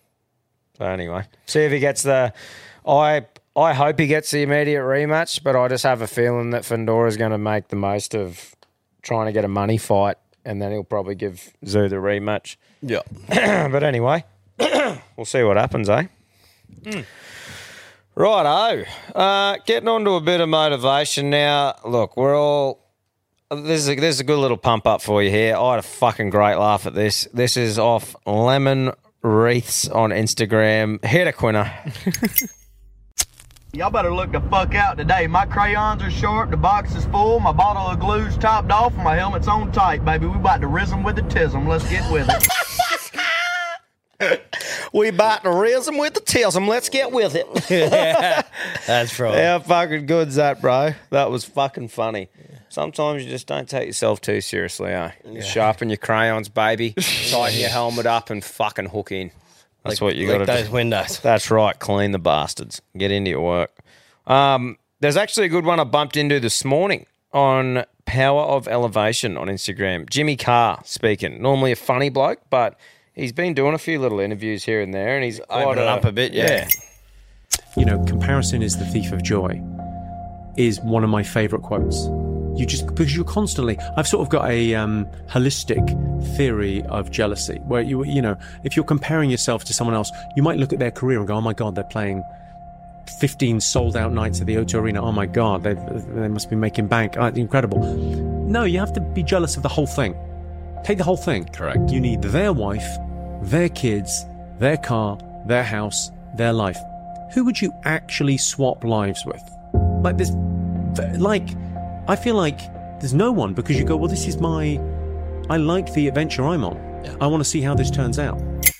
So anyway, see if he gets the... I I hope he gets the immediate rematch, but I just have a feeling that Fundora's going to make the most of trying to get a money fight, and then he'll probably give Zoo the rematch. Yeah. But anyway, we'll see what happens, eh? Righto. Uh, getting on to a bit of motivation now. Look, we're all... This is, a, this is a good little pump up for you here. I had a fucking great laugh at this. This is off Lemon Wreaths on Instagram. Hit a Quinner. Y'all better look the fuck out today. My crayons are sharp, the box is full, my bottle of glue's topped off, and my helmet's on tight, baby. We about to rism with the tism. Let's get with it. We about to rism with the tism. Let's get with it. Yeah, that's right. How fucking good's that, bro? That was fucking funny. Sometimes you just don't take yourself too seriously, eh? You sharpen your crayons, baby. Tighten your helmet up and fucking hook in. That's what you got to do. those windows. That's right. Clean the bastards. Get into your work. Um, there's actually a good one I bumped into this morning on Power of Elevation on Instagram. Jimmy Carr speaking. Normally a funny bloke, but he's been doing a few little interviews here and there, and he's Opened it up a bit, yeah. You know, comparison is the thief of joy is one of my favourite quotes. You just, because you're constantly, I've sort of got a um, holistic theory of jealousy where you, you know, if you're comparing yourself to someone else, you might look at their career and go, oh my God, they're playing fifteen sold out nights at the O two Arena. Oh my God, they, they must be making bank. Oh, incredible. No, you have to be jealous of the whole thing. Take the whole thing. Correct. You need their wife, their kids, their car, their house, their life. Who would you actually swap lives with? Like this, like, I feel like there's no one, because you go, well, this is my, I like the adventure I'm on. Yeah. I want to see how this turns out.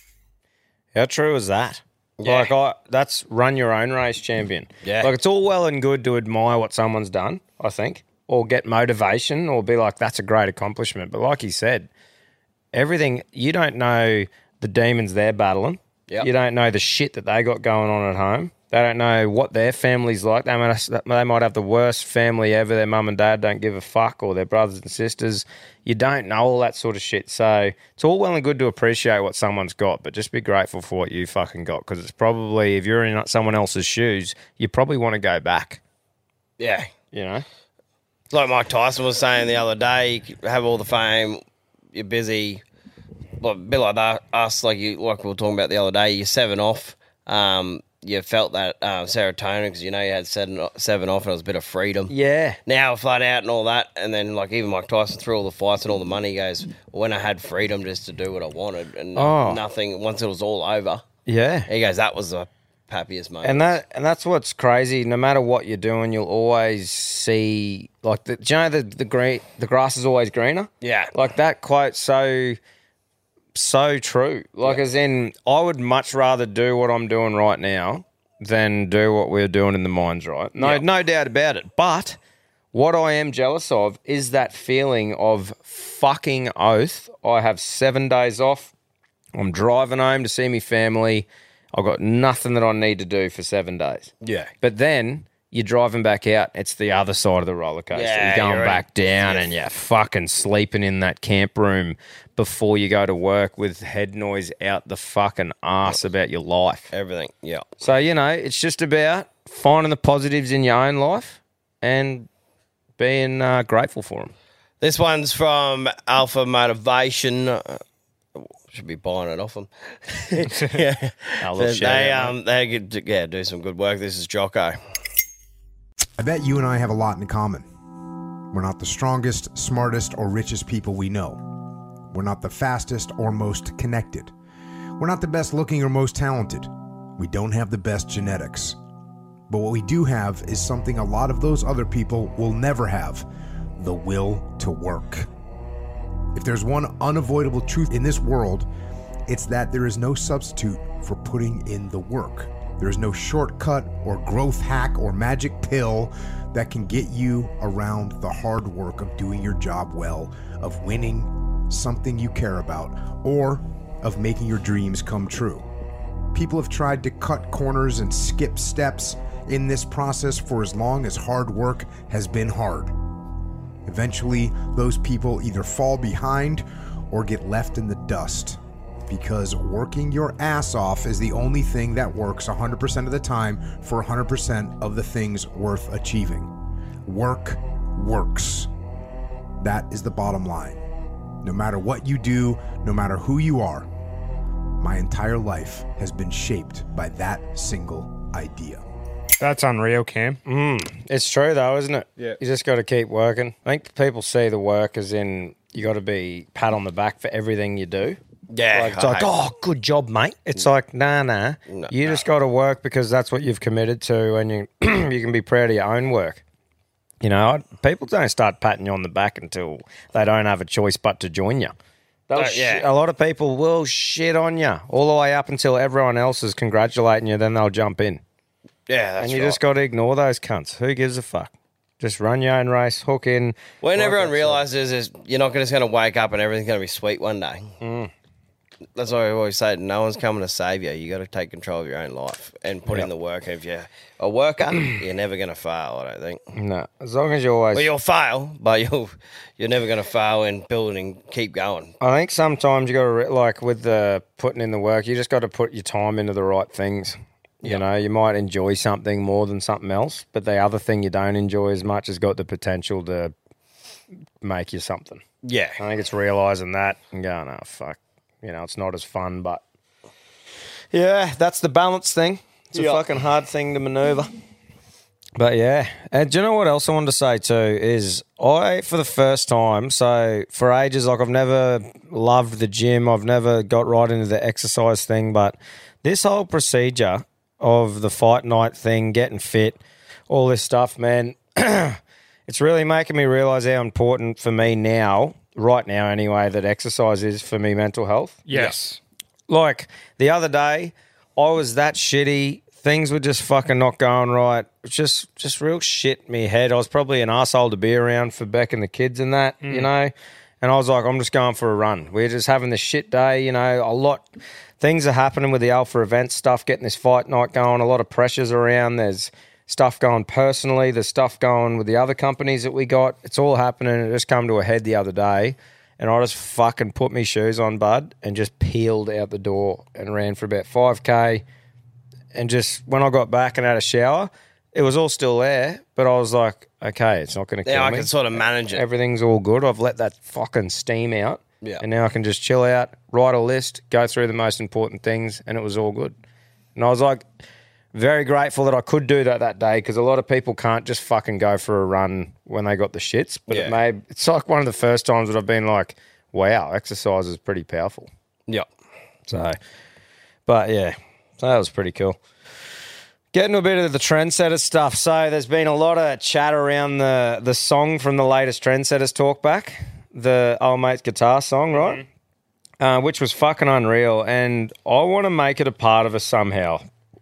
How true is that? Yeah. Like, I, that's run your own race champion. Yeah. Like, it's all well and good to admire what someone's done, I think, or get motivation or be like, that's a great accomplishment. But like he said, everything, you don't know the demons they're battling. Yep. You don't know the shit that they got going on at home. They don't know what their family's like. They might, they might have the worst family ever. Their mum and dad don't give a fuck, or their brothers and sisters. You don't know all that sort of shit. So it's all well and good to appreciate what someone's got, but just be grateful for what you fucking got, because it's probably, if you're in someone else's shoes, you probably want to go back. Yeah. You know? Like Mike Tyson was saying the other day, you have all the fame, you're busy, like, a bit like that, us, like you, like we were talking about the other day, you're seven off. Um, you felt that uh, serotonin because you know you had seven, seven off and it was a bit of freedom. Yeah. Now flat out and all that, and then like even Mike Tyson through all the fights and all the money, he goes, well, when I had freedom just to do what I wanted and Oh. nothing, once it was all over, Yeah. he goes, that was the happiest moment. And that and that's what's crazy. No matter what you're doing, you'll always see, like, the, do you know the the green, the grass is always greener. Yeah. Like that quote, so so true. Like, as in, I would much rather do what I'm doing right now than do what we're doing in the mines, right? No, Yeah. no doubt about it. But what I am jealous of is that feeling of fucking oath. I have seven days off. I'm driving home to see my family. I've got nothing that I need to do for seven days. Yeah. But then you're driving back out. It's the other side of the roller coaster. Yeah, you're going you're back in- down yeah. and you're fucking sleeping in that camp room before you go to work with head noise out the fucking arse about your life. Everything, yeah. So, you know, it's just about finding the positives in your own life and being uh, grateful for them. This one's from Alpha Motivation. Uh, should be buying it off them. yeah. I'll look they shout out, um they could, yeah, do some good work. This is Jocko. I bet you and I have a lot in common. We're not the strongest, smartest, or richest people we know. We're not the fastest or most connected. We're not the best looking or most talented. We don't have the best genetics. But what we do have is something a lot of those other people will never have: the will to work. If there's one unavoidable truth in this world, it's that there is no substitute for putting in the work. There is no shortcut or growth hack or magic pill that can get you around the hard work of doing your job well, of winning something you care about, or of making your dreams come true. People have tried to cut corners and skip steps in this process for as long as hard work has been hard. Eventually, those people either fall behind or get left in the dust, because working your ass off is the only thing that works one hundred percent of the time for one hundred percent of the things worth achieving. Work works. That is the bottom line. No matter what you do, no matter who you are, my entire life has been shaped by that single idea. That's unreal, Cam. It's true, though, isn't it? Yeah. You just got to keep working. I think people see the work as in you got to be pat on the back for everything you do. Yeah, Like, it's I like, hate- oh, good job, mate. It's like, nah, nah. No, you just got to work because that's what you've committed to, and you you can be proud of your own work. You know, I, people don't start patting you on the back until they don't have a choice but to join you. They'll Uh, sh- yeah. A lot of people will shit on you all the way up until everyone else is congratulating you, then they'll jump in. Yeah, that's and you right. just got to ignore those cunts. Who gives a fuck? Just run your own race, hook in. When like everyone that realizes is you're not just going to wake up and everything's going to be sweet one day. Mm. That's why I always say no one's coming to save you. You got to take control of your own life and put Yep. in the work. And if you're a worker, you're never going to fail. I don't think. shit. No, as long as you always. Well, you'll fail, but you'll you're never going to fail in building. Keep going. I think sometimes you got to re- like with the putting in the work. You just got to put your time into the right things. You know, you might enjoy something more than something else, but the other thing you don't enjoy as much has got the potential to make you something. Yeah, I think it's realizing that and going, oh fuck, you know, it's not as fun, but yeah, that's the balance thing. It's a Yeah. fucking hard thing to maneuver. But yeah, and do you know what else I wanted to say too is I, for the first time, so for ages, like I've never loved the gym, I've never got right into the exercise thing, but this whole procedure of the fight night thing, getting fit, all this stuff, man, it's really making me realise how important for me now, right now anyway, that exercise is for me mental health. Yes. Like the other day, I was that shitty. Things were just fucking not going right. Just, just real shit in me head. I was probably an arsehole to be around for Beck and the kids and that, you know. And I was like, I'm just going for a run. We're just having this shit day, you know. A lot things are happening with the Alpha event stuff, getting this fight night going. A lot of pressures around. There's stuff going personally. There's stuff going with the other companies that we got. It's all happening. It just come to a head the other day. And I just fucking put my shoes on, bud, and just peeled out the door and ran for about five K. And just when I got back and had a shower, it was all still there. But I was like, okay, it's not going to kill now I me. can sort of manage it. Everything's all good. I've let that fucking steam out. Yeah. And now I can just chill out, write a list, go through the most important things, and it was all good. And I was like, very grateful that I could do that that day because a lot of people can't just fucking go for a run when they got the shits. But it Yeah. made it's like one of the first times that I've been like, wow, exercise is pretty powerful. Yep. So, but yeah, so that was pretty cool. Getting to a bit of the Trendsetters stuff. So there's been a lot of chat around the the song from the latest Trendsetters talkback, the Old Mate's guitar song, right? Mm-hmm. Uh, which was fucking unreal. And I want to make it a part of us somehow.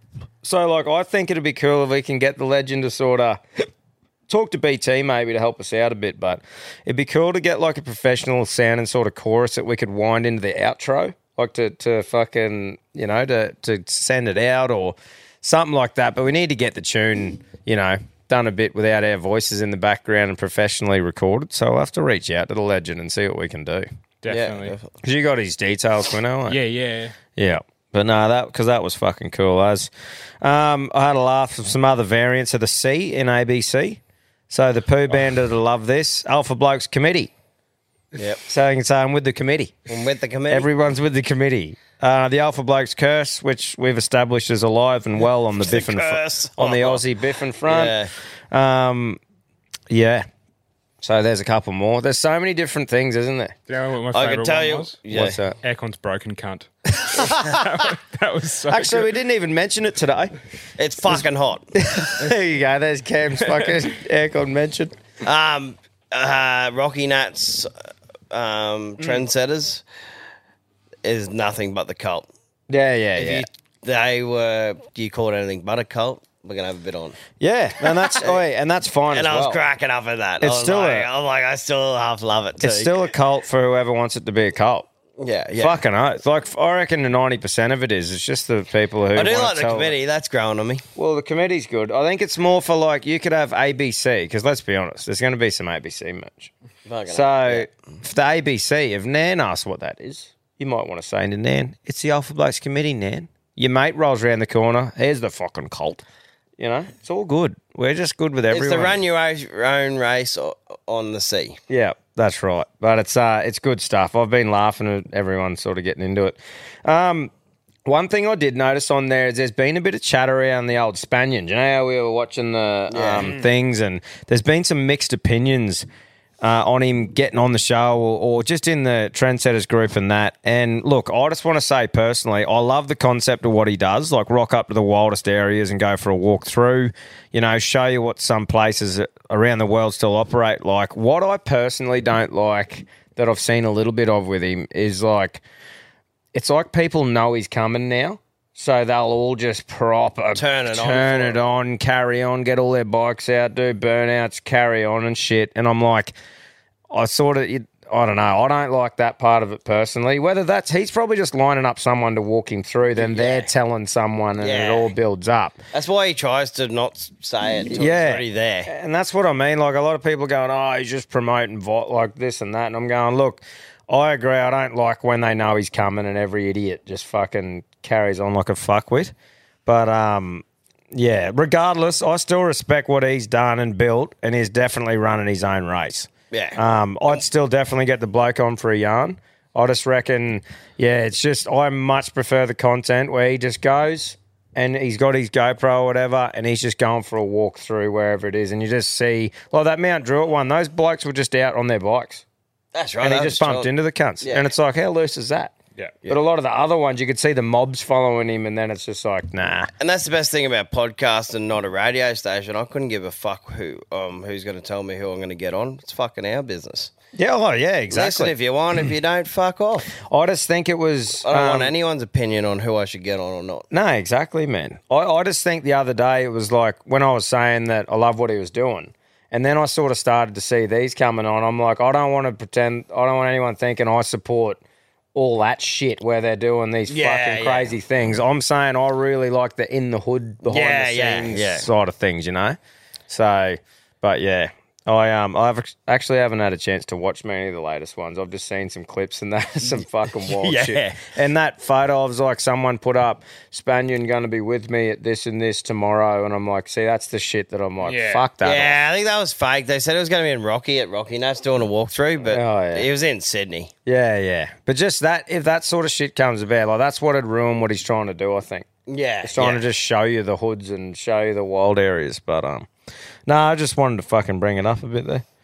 So, like, I think it'd be cool if we can get the legend to sort of talk to B T maybe to help us out a bit, but it'd be cool to get like a professional sound and sort of chorus that we could wind into the outro, like to, to fucking, you know, to, to send it out or something like that. But we need to get the tune, you know, done a bit without our voices in the background and professionally recorded. So I'll have to reach out to the legend and see what we can do. Definitely. Yeah, Because you got his details, Quino. eh? Yeah, yeah. Yeah. But no, that because that was fucking cool. As um, I had a laugh with some other variants of the C in A B C. So the Pooh Bandit will love this. Alpha Blokes Committee. Yep. So you can say I'm with the committee. I'm with the committee. Everyone's with the committee. Uh, the Alpha Blokes Curse, which we've established as alive and well on the The Biff and fr- curse. on the Aussie Biff and front. Yeah. Um, yeah. So there's a couple more. There's so many different things, isn't there? Do you know what my I favourite can tell one you. was? Yeah. What's that? Aircon's broken cunt. that, was, that was so Actually, good. we didn't even mention it today. It's fucking hot. There you go. There's Cam's fucking aircon mentioned. Um, uh, Rocky Nat's um, Trendsetters is nothing but the cult. Yeah, yeah, If yeah. you, they were, do you call it anything but a cult? We're gonna have a bit on, Yeah, and that's oh, yeah, and that's fine and as I was well. cracking up at that. It's I was still like, a- I'm like, I still half love it too. It's still a cult for whoever wants it to be a cult. yeah, yeah. Fucking oath. Like I reckon the ninety percent of it is. It's just the people who I do wanna like the tell- committee. That's growing on me. Well, the committee's good. I think it's more for like you could have A B C because let's be honest, there's going to be some A B C merch. Fucking So hell, yeah. for the A B C, if Nan asks what that is, you might want to say to Nan, "It's the Alpha Blokes Committee, Nan." Your mate rolls around the corner. Here's the fucking cult. You know, it's all good. We're just good with everyone. It's the run your own race o- on the sea. Yeah, that's right. But it's uh, it's good stuff. I've been laughing at everyone sort of getting into it. Um, one thing I did notice on there is there's been a bit of chat around the old Spaniard. You know how we were watching the um, things and there's been some mixed opinions uh, on him getting on the show or, or just in the Trendsetters group and that. And look, I just want to say personally, I love the concept of what he does, like rock up to the wildest areas and go for a walk through, you know, show you what some places around the world still operate like. What I personally don't like that I've seen a little bit of with him is like, it's like people know he's coming now. So they'll all just proper Turn it on turn for it it. on, carry on, get all their bikes out, do burnouts, carry on and shit. And I'm like, I sort of, I don't know, I don't like that part of it personally. Whether that's, he's probably just lining up someone to walk him through, then they're telling someone and Yeah. it all builds up. That's why he tries to not say it until Yeah. it's already there. And that's what I mean. Like a lot of people going, oh, he's just promoting vo- like this and that. And I'm going, look, I agree. I don't like when they know he's coming and every idiot just fucking carries on like a fuckwit. But, um, yeah, regardless, I still respect what he's done and built, and he's definitely running his own race. Yeah. Um, I'd still definitely get the bloke on for a yarn. I just reckon, yeah, it's just, I much prefer the content where he just goes and he's got his GoPro or whatever and he's just going for a walk through wherever it is. And you just see, like that Mount Druitt one, those blokes were just out on their bikes. That's right. And he I just was bumped told- into the cunts. Yeah. And it's like, how loose is that? Yeah. But a lot of the other ones, you could see the mobs following him, and then it's just like, nah. And that's the best thing about podcast and not a radio station. I couldn't give a fuck who um who's going to tell me who I'm going to get on. It's fucking our business. Yeah, oh, yeah, Listen exactly. if you want. If you don't, fuck off. I just think it was. I don't um, want anyone's opinion on who I should get on or not. No, exactly, man. I, I just think the other day it was like when I was saying that I love what he was doing. And then I sort of started to see these coming on. I'm like, I don't want to pretend, I don't want anyone thinking I support all that shit where they're doing these Yeah, fucking yeah. crazy things. I'm saying I really like the in the hood, behind Yeah, the yeah, scenes yeah. side of things, you know? So, but yeah. I um I've actually haven't had a chance to watch many of the latest ones. I've just seen some clips and that some fucking wild Yeah. shit. And that photo of like someone put up Spaniard going to be with me at this and this tomorrow, and I'm like, see, that's the shit that I'm like, Yeah. fuck that. Yeah, I think that was fake. They said it was going to be in Rocky at Rocky Nat's doing a walkthrough, but Oh, yeah. it was in Sydney. Yeah, yeah. But just that, if that sort of shit comes about, like that's what would ruin what he's trying to do, I think. Yeah. He's trying yeah. to just show you the hoods and show you the wild areas. But um, no, I just wanted to fucking bring it up a bit there.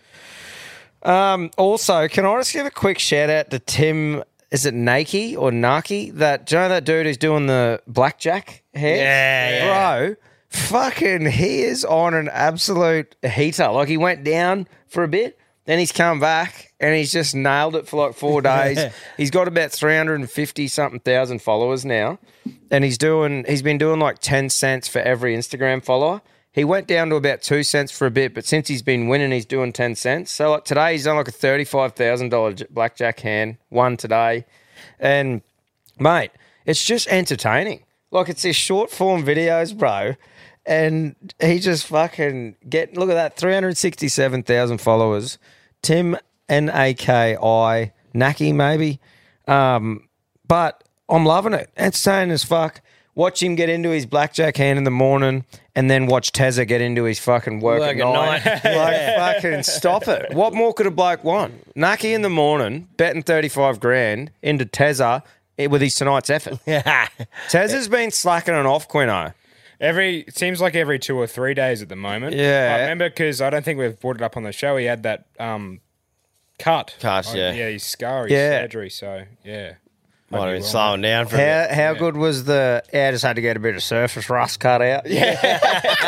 Um, also, can I just give a quick shout out to Tim? Is it Nike or Naki? That do you know that dude who's doing the blackjack hair? Yeah, yeah. bro. Fucking, he is on an absolute heater. Like he went down for a bit, then he's come back and he's just nailed it for like four days. He's got about three hundred fifty something thousand followers now, and he's doing. He's been doing like ten cents for every Instagram follower. He went down to about two cents for a bit, but since he's been winning, he's doing ten cents. So like today, he's done like a thirty-five thousand dollars blackjack hand, one today. And, mate, it's just entertaining. Like, it's his short form videos, bro. And he just fucking get, look at that, three hundred sixty-seven thousand followers. Tim, N A K I, Naki maybe. Um, but I'm loving it. Entertaining as fuck. Watch him get into his blackjack hand in the morning and then watch Tezza get into his fucking work, Work at at night. night. Like, fucking stop it. What more could a bloke want? Naki in the morning, betting thirty-five grand into Tezza with his tonight's effort. Yeah. Tezza's been slacking it off, Quino. Every it seems like every two or three days at the moment. Yeah. I remember because I don't think we've brought it up on the show. He had that um, cut. Cut, Oh, yeah. Yeah, his scar, his Yeah. surgery. So yeah, Might have been well. slowing down for a bit. How how good was the? Yeah, I just had to get a bit of surface rust cut out. Yeah.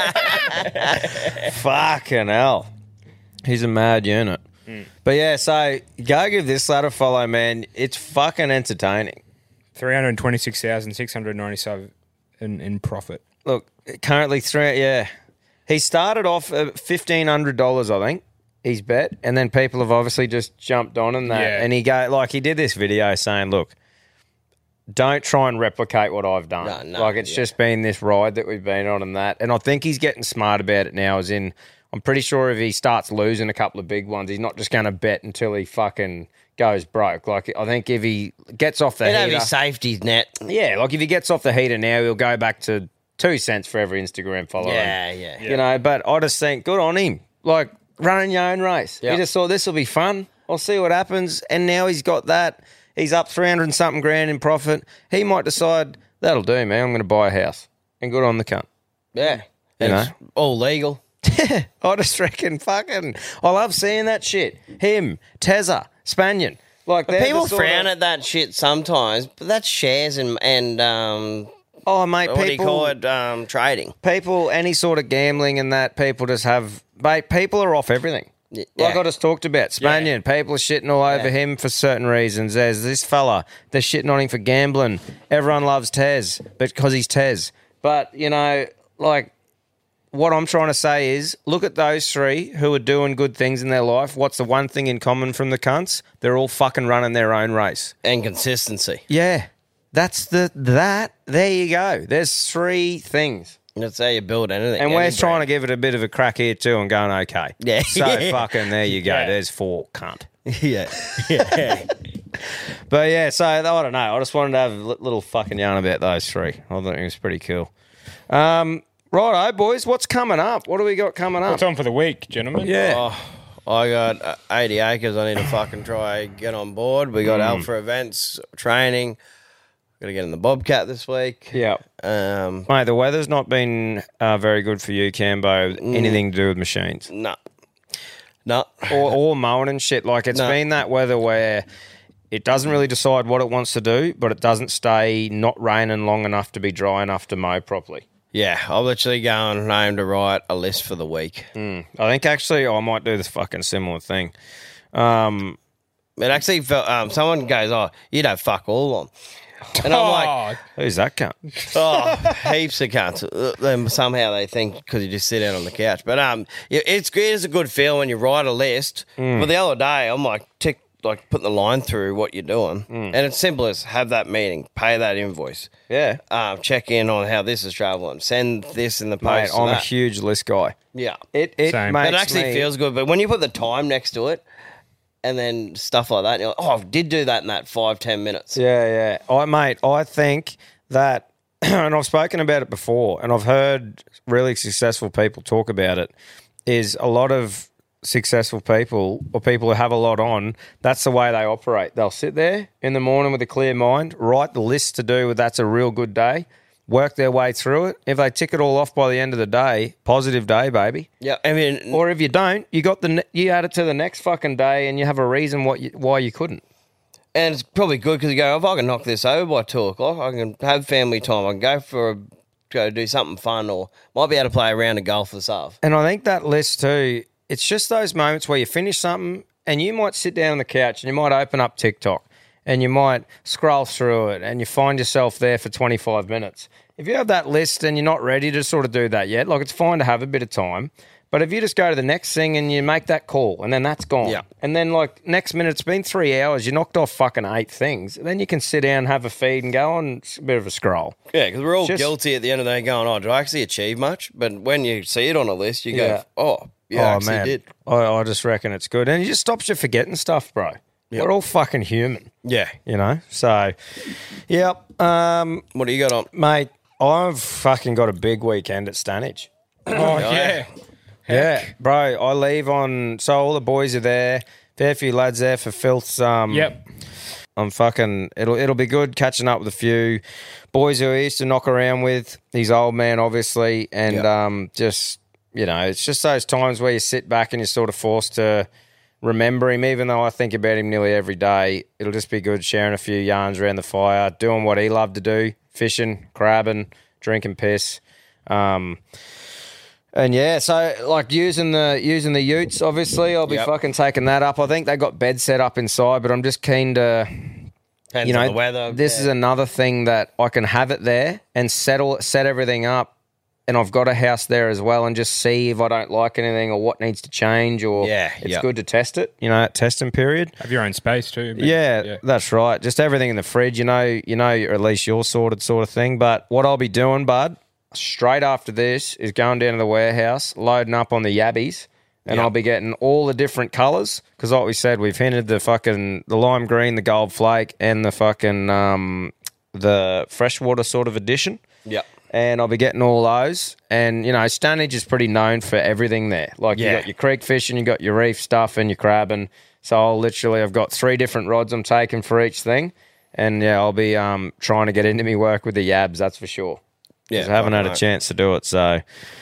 Fucking hell. He's a mad unit. But yeah, so go give this lad a follow, man. It's fucking entertaining. three hundred twenty-six thousand six hundred ninety-seven in, in profit. Look, currently three. Yeah, he started off at fifteen hundred dollars, I think. He's bet, and then people have obviously just jumped on and that. Yeah. And he go like he did this video saying, "Look, don't try and replicate what I've done. No, no, like it's yeah. just been this ride that we've been on and that." And I think he's getting smart about it now. As in, I'm pretty sure if he starts losing a couple of big ones, he's not just going to bet until he fucking goes broke. Like I think if he gets off the He'd have heater, his safety net. yeah, like if he gets off the heater now, he'll go back to two cents for every Instagram follower. Yeah, yeah. You know, but I just think good on him. Like running your own race. Yeah. He just thought this will be fun. I'll see what happens. And now he's got that. He's up three hundred and something grand in profit. He might decide that'll do, man. I'm going to buy a house. And good on the cunt. Yeah. You And it's all legal. I just reckon fucking. I love seeing that shit. Him, Tezza, Spanion. Like they're People the sort frown of, at that shit sometimes, but that's shares and and um, Oh, mate, what do you people, call it? Um, trading. people, any sort of gambling and that, people just have. Mate, people are off everything. Yeah. Like I just talked about, Spanion, people are shitting all over Yeah. him for certain reasons. There's this fella, they're shitting on him for gambling. Everyone loves Tez because he's Tez. But, you know, like, what I'm trying to say is, look at those three who are doing good things in their life. What's the one thing in common from the cunts? They're all fucking running their own race. And consistency. Yeah. That's the, that, there you go. There's three things. That's how you build anything. And any we're brand. trying to give it a bit of a crack here too and going, okay. Yeah. So Yeah. fucking, there you go. Yeah. There's four, cunt. Yeah. Yeah. But yeah, so I don't know. I just wanted to have a li- little fucking yarn about those three. I thought it was pretty cool. Um, righto, boys, what's coming up? What do we got coming up? What's on for the week, gentlemen? Yeah. Oh, I got uh, eighty acres. I need to fucking try get on board. We got Mm. Alpha events, training. Got to get in the Bobcat this week. Yeah. Um, Mate, the weather's not been uh, very good for you, Cambo. Anything to do with machines. no. No. Or, or mowing and shit. Like, it's No. been that weather where it doesn't really decide what it wants to do, but it doesn't stay not raining long enough to be dry enough to mow properly. Yeah, I'm literally going home to write a list for the week. Mm. I think actually I might do this fucking similar thing. Um, It actually felt, um, someone goes, oh, you don't fuck all on. And I'm like, Oh, who's that cunt? oh, heaps of cunts. Uh, Then somehow they think because you just sit down on the couch. But um, yeah, it's good. It's a good feel when you write a list. But the other day, I'm like, tick, like putting the line through what you're doing, and it's simple as have that meeting, pay that invoice, Yeah. um, check in on how this is traveling, send this in the Mate, post. to I'm a that. huge list guy. yeah. It it Same. makes It actually me- feels good, but when you put the time next to it, and then stuff like that, and you're like, oh, I did do that in that five ten minutes. Yeah, yeah. I mate, I think that and I've spoken about it before and I've heard really successful people talk about it, is a lot of successful people or people who have a lot on, that's the way they operate. They'll sit there in the morning with a clear mind, write the list to do with that's a real good day, work their way through it. If they tick it all off by the end of the day, positive day, baby. Yeah, I mean, Or if you don't, you got the ne- you add it to the next fucking day and you have a reason what you, why you couldn't. and it's probably good because you go, if I can knock this over by two o'clock, I can have family time. I can go for a, go do something fun, or might be able to play a round of golf this half. And I think that list too, it's just those moments where you finish something and you might sit down on the couch and you might open up TikTok and you might scroll through it and you find yourself there for twenty-five minutes. If you have that list and you're not ready to sort of do that yet, like it's fine to have a bit of time. But if you just go to the next thing and you make that call and then that's gone. Yeah. And then like next minute, it's been three hours, you knocked off fucking eight things. Then you can sit down, have a feed and go on a bit of a scroll. Yeah, because we're all Just- guilty at the end of the day going, oh, did I actually achieve much? But when you see it on a list, you Yeah. go, oh, yeah, I actually did. I, I just reckon it's good. And it just stops you forgetting stuff, bro. Yep. We're all fucking human. Yeah. You know, so yep, um, What do you got on? mate. I've fucking got a big weekend at Stanage. oh yeah. Yeah, bro. I leave on, so all the boys are there. Fair few lads there for Filth's. Um, Yep. I'm fucking. It'll it'll be good catching up with a few boys who I used to knock around with. He's old man, obviously, and Yep. um, just you know, it's just those times where you sit back and you're sort of forced to remember him, even though I think about him nearly every day. It'll just be good sharing a few yarns around the fire, doing what he loved to do, fishing, crabbing, drinking piss. Um, and yeah, so like using the using the utes, obviously, I'll be Yep. fucking taking that up. I think they got beds set up inside, but I'm just keen to, Depends you know, on the weather. this yeah. is another thing that I can have it there and settle set everything up. And I've got a house there as well, and just see if I don't like anything or what needs to change, or Yeah, it's yep. good to test it. You know, that testing period. Have your own space too. but- Yeah, that's right. Just everything in the fridge, you know, you know, or at least you're sorted, sort of thing. But what I'll be doing, bud, straight after this is going down to the warehouse, loading up on the yabbies, and Yep. I'll be getting all the different colours because, like we said, we've hinted the fucking the lime green, the gold flake, and the fucking um the freshwater sort of edition. Yep. And I'll be getting all those. And, you know, Stonehenge is pretty known for everything there. Like, you Yeah. got your creek fishing, you got your reef stuff, and your crabbing. So I'll literally, I've got three different rods I'm taking for each thing. And, yeah, I'll be um, trying to get into me work with the yabs, that's for sure. Yeah, Because I haven't had a fucking chance to do it. So,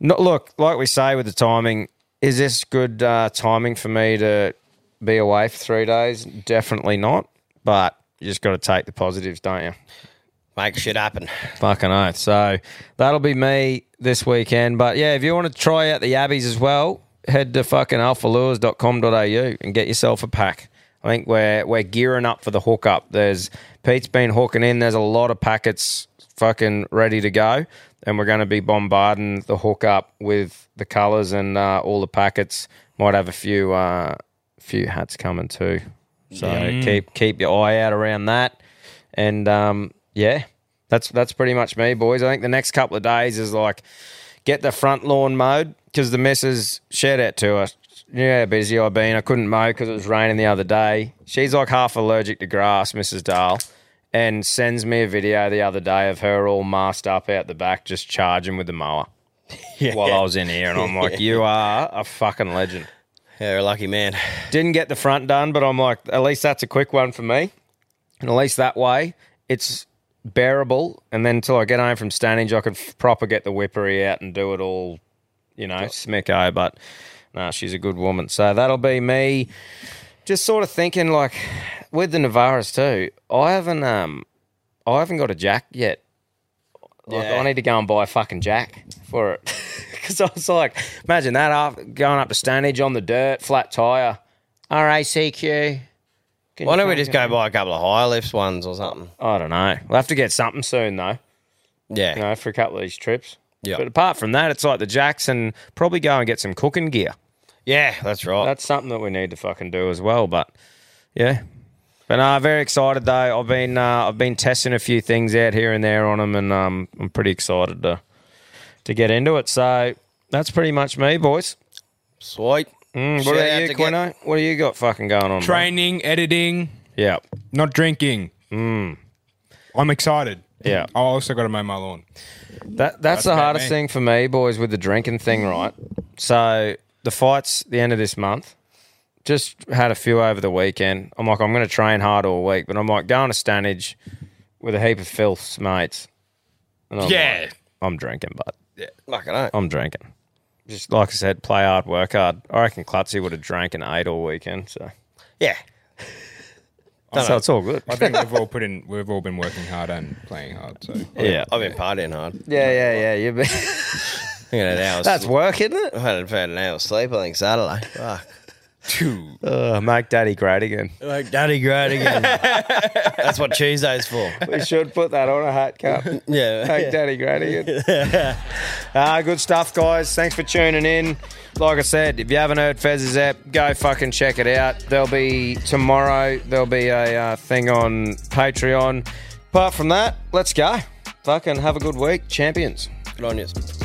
No, look, like we say with the timing, is this good uh, timing for me to be away for three days? Definitely not. But you just got to take the positives, don't you? Make shit happen. Fucking oath. So that'll be me this weekend. But yeah, if you want to try out the Abbeys as well, head to fucking alpha lures dot com dot a u and get yourself a pack. I think we're we're gearing up for the hookup. There's Pete's been hooking in. There's a lot of packets fucking ready to go, and we're going to be bombarding the hookup with the colours and uh, all the packets. Might have a few uh, few hats coming too. So Yeah. keep keep your eye out around that. And um, yeah, that's that's pretty much me, boys. I think the next couple of days is like get the front lawn mowed because the missus shared out to us. Yeah, how busy I've been. I couldn't mow because it was raining the other day. She's like half allergic to grass, Missus Dahl, and sends me a video the other day of her all masked up out the back just charging with the mower Yeah. while I was in here. And I'm like, you are a fucking legend. Yeah, you're a lucky man. Didn't get the front done, but I'm like, at least that's a quick one for me. And at least that way it's bearable. And then until I get home from Stanage, I could f- proper get the whippery out and do it all, you know, smicko. But no, nah, she's a good woman. So that'll be me. Just sort of thinking, like, with the Navaras too, I haven't um, I haven't got a jack yet. Like, Yeah. I need to go and buy a fucking jack for it. Because I was like, imagine that, after going up to Stanage on the dirt, flat tyre, R A C Q. Can Why you don't we come just get go buy a couple of high lifts ones or something? I don't know. We'll have to get something soon, though, Yeah. you know, for a couple of these trips. Yeah. But apart from that, it's like the jacks and probably go and get some cooking gear. Yeah, that's right. That's something that we need to fucking do as well. But yeah, but no, very excited though. I've been uh, I've been testing a few things out here and there on them, and um, I'm pretty excited to to get into it. So that's pretty much me, boys. Sweet. Mm, what Shout about out you, to Quino? What do you got fucking going on? bro? Training, editing, Yeah, not drinking. Mm. I'm excited. yeah. I also got to mow my lawn. That that's, That's the about hardest me. thing for me, boys, with the drinking thing, right? So the fight's the end of this month. Just had a few over the weekend. I'm like, I'm going to train hard all week, but I'm like going to Stanage with a heap of filths mates. And I'm Yeah. like, I'm drinking, but Yeah. Fucking oath. I'm drinking. Just like I said, play hard, work hard. I reckon Clutzy would have drank and ate all weekend. So, Yeah. so it's all good. I think we've all put in. We've all been working hard and playing hard. So Yeah, I've been partying hard. yeah, yeah, yeah. You've been. I had an hour's That's work, isn't it? I had had an hour's sleep, I think, Saturday. Fuck. two. Oh, make daddy great again. Like Daddy Great again. That's what Tuesday's for. We should put that on a hat cup. Yeah. Make daddy great again. Ah, good stuff, guys. Thanks for tuning in. Like I said, if you haven't heard Fez's app, go fucking check it out. There'll be tomorrow, there'll be a uh, thing on Patreon. Apart from that, let's go. Fucking have a good week. Champions. Good on you.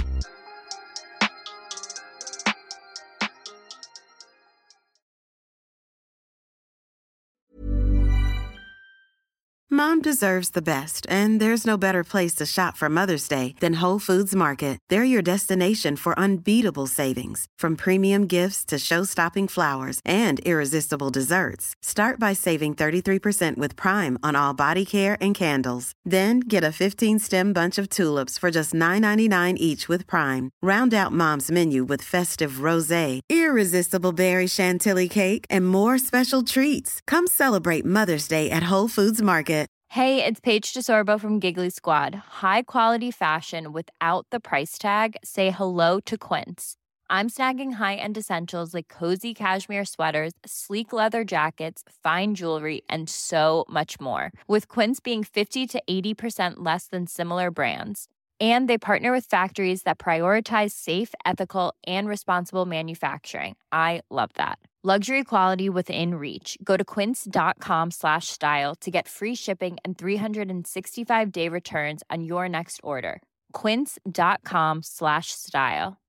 Mom deserves the best, and there's no better place to shop for Mother's Day than Whole Foods Market. They're your destination for unbeatable savings, from premium gifts to show-stopping flowers and irresistible desserts. Start by saving thirty-three percent with Prime on all body care and candles. Then get a fifteen-stem bunch of tulips for just nine ninety-nine each with Prime. Round out Mom's menu with festive rosé, irresistible berry chantilly cake, and more special treats. Come celebrate Mother's Day at Whole Foods Market. Hey, it's Paige DeSorbo from Giggly Squad. High quality fashion without the price tag. Say hello to Quince. I'm snagging high-end essentials like cozy cashmere sweaters, sleek leather jackets, fine jewelry, and so much more. With Quince being fifty to eighty percent less than similar brands. And they partner with factories that prioritize safe, ethical, and responsible manufacturing. I love that. Luxury quality within reach. Go to quince.com slash style to get free shipping and three sixty-five day returns on your next order. Quince.com slash style.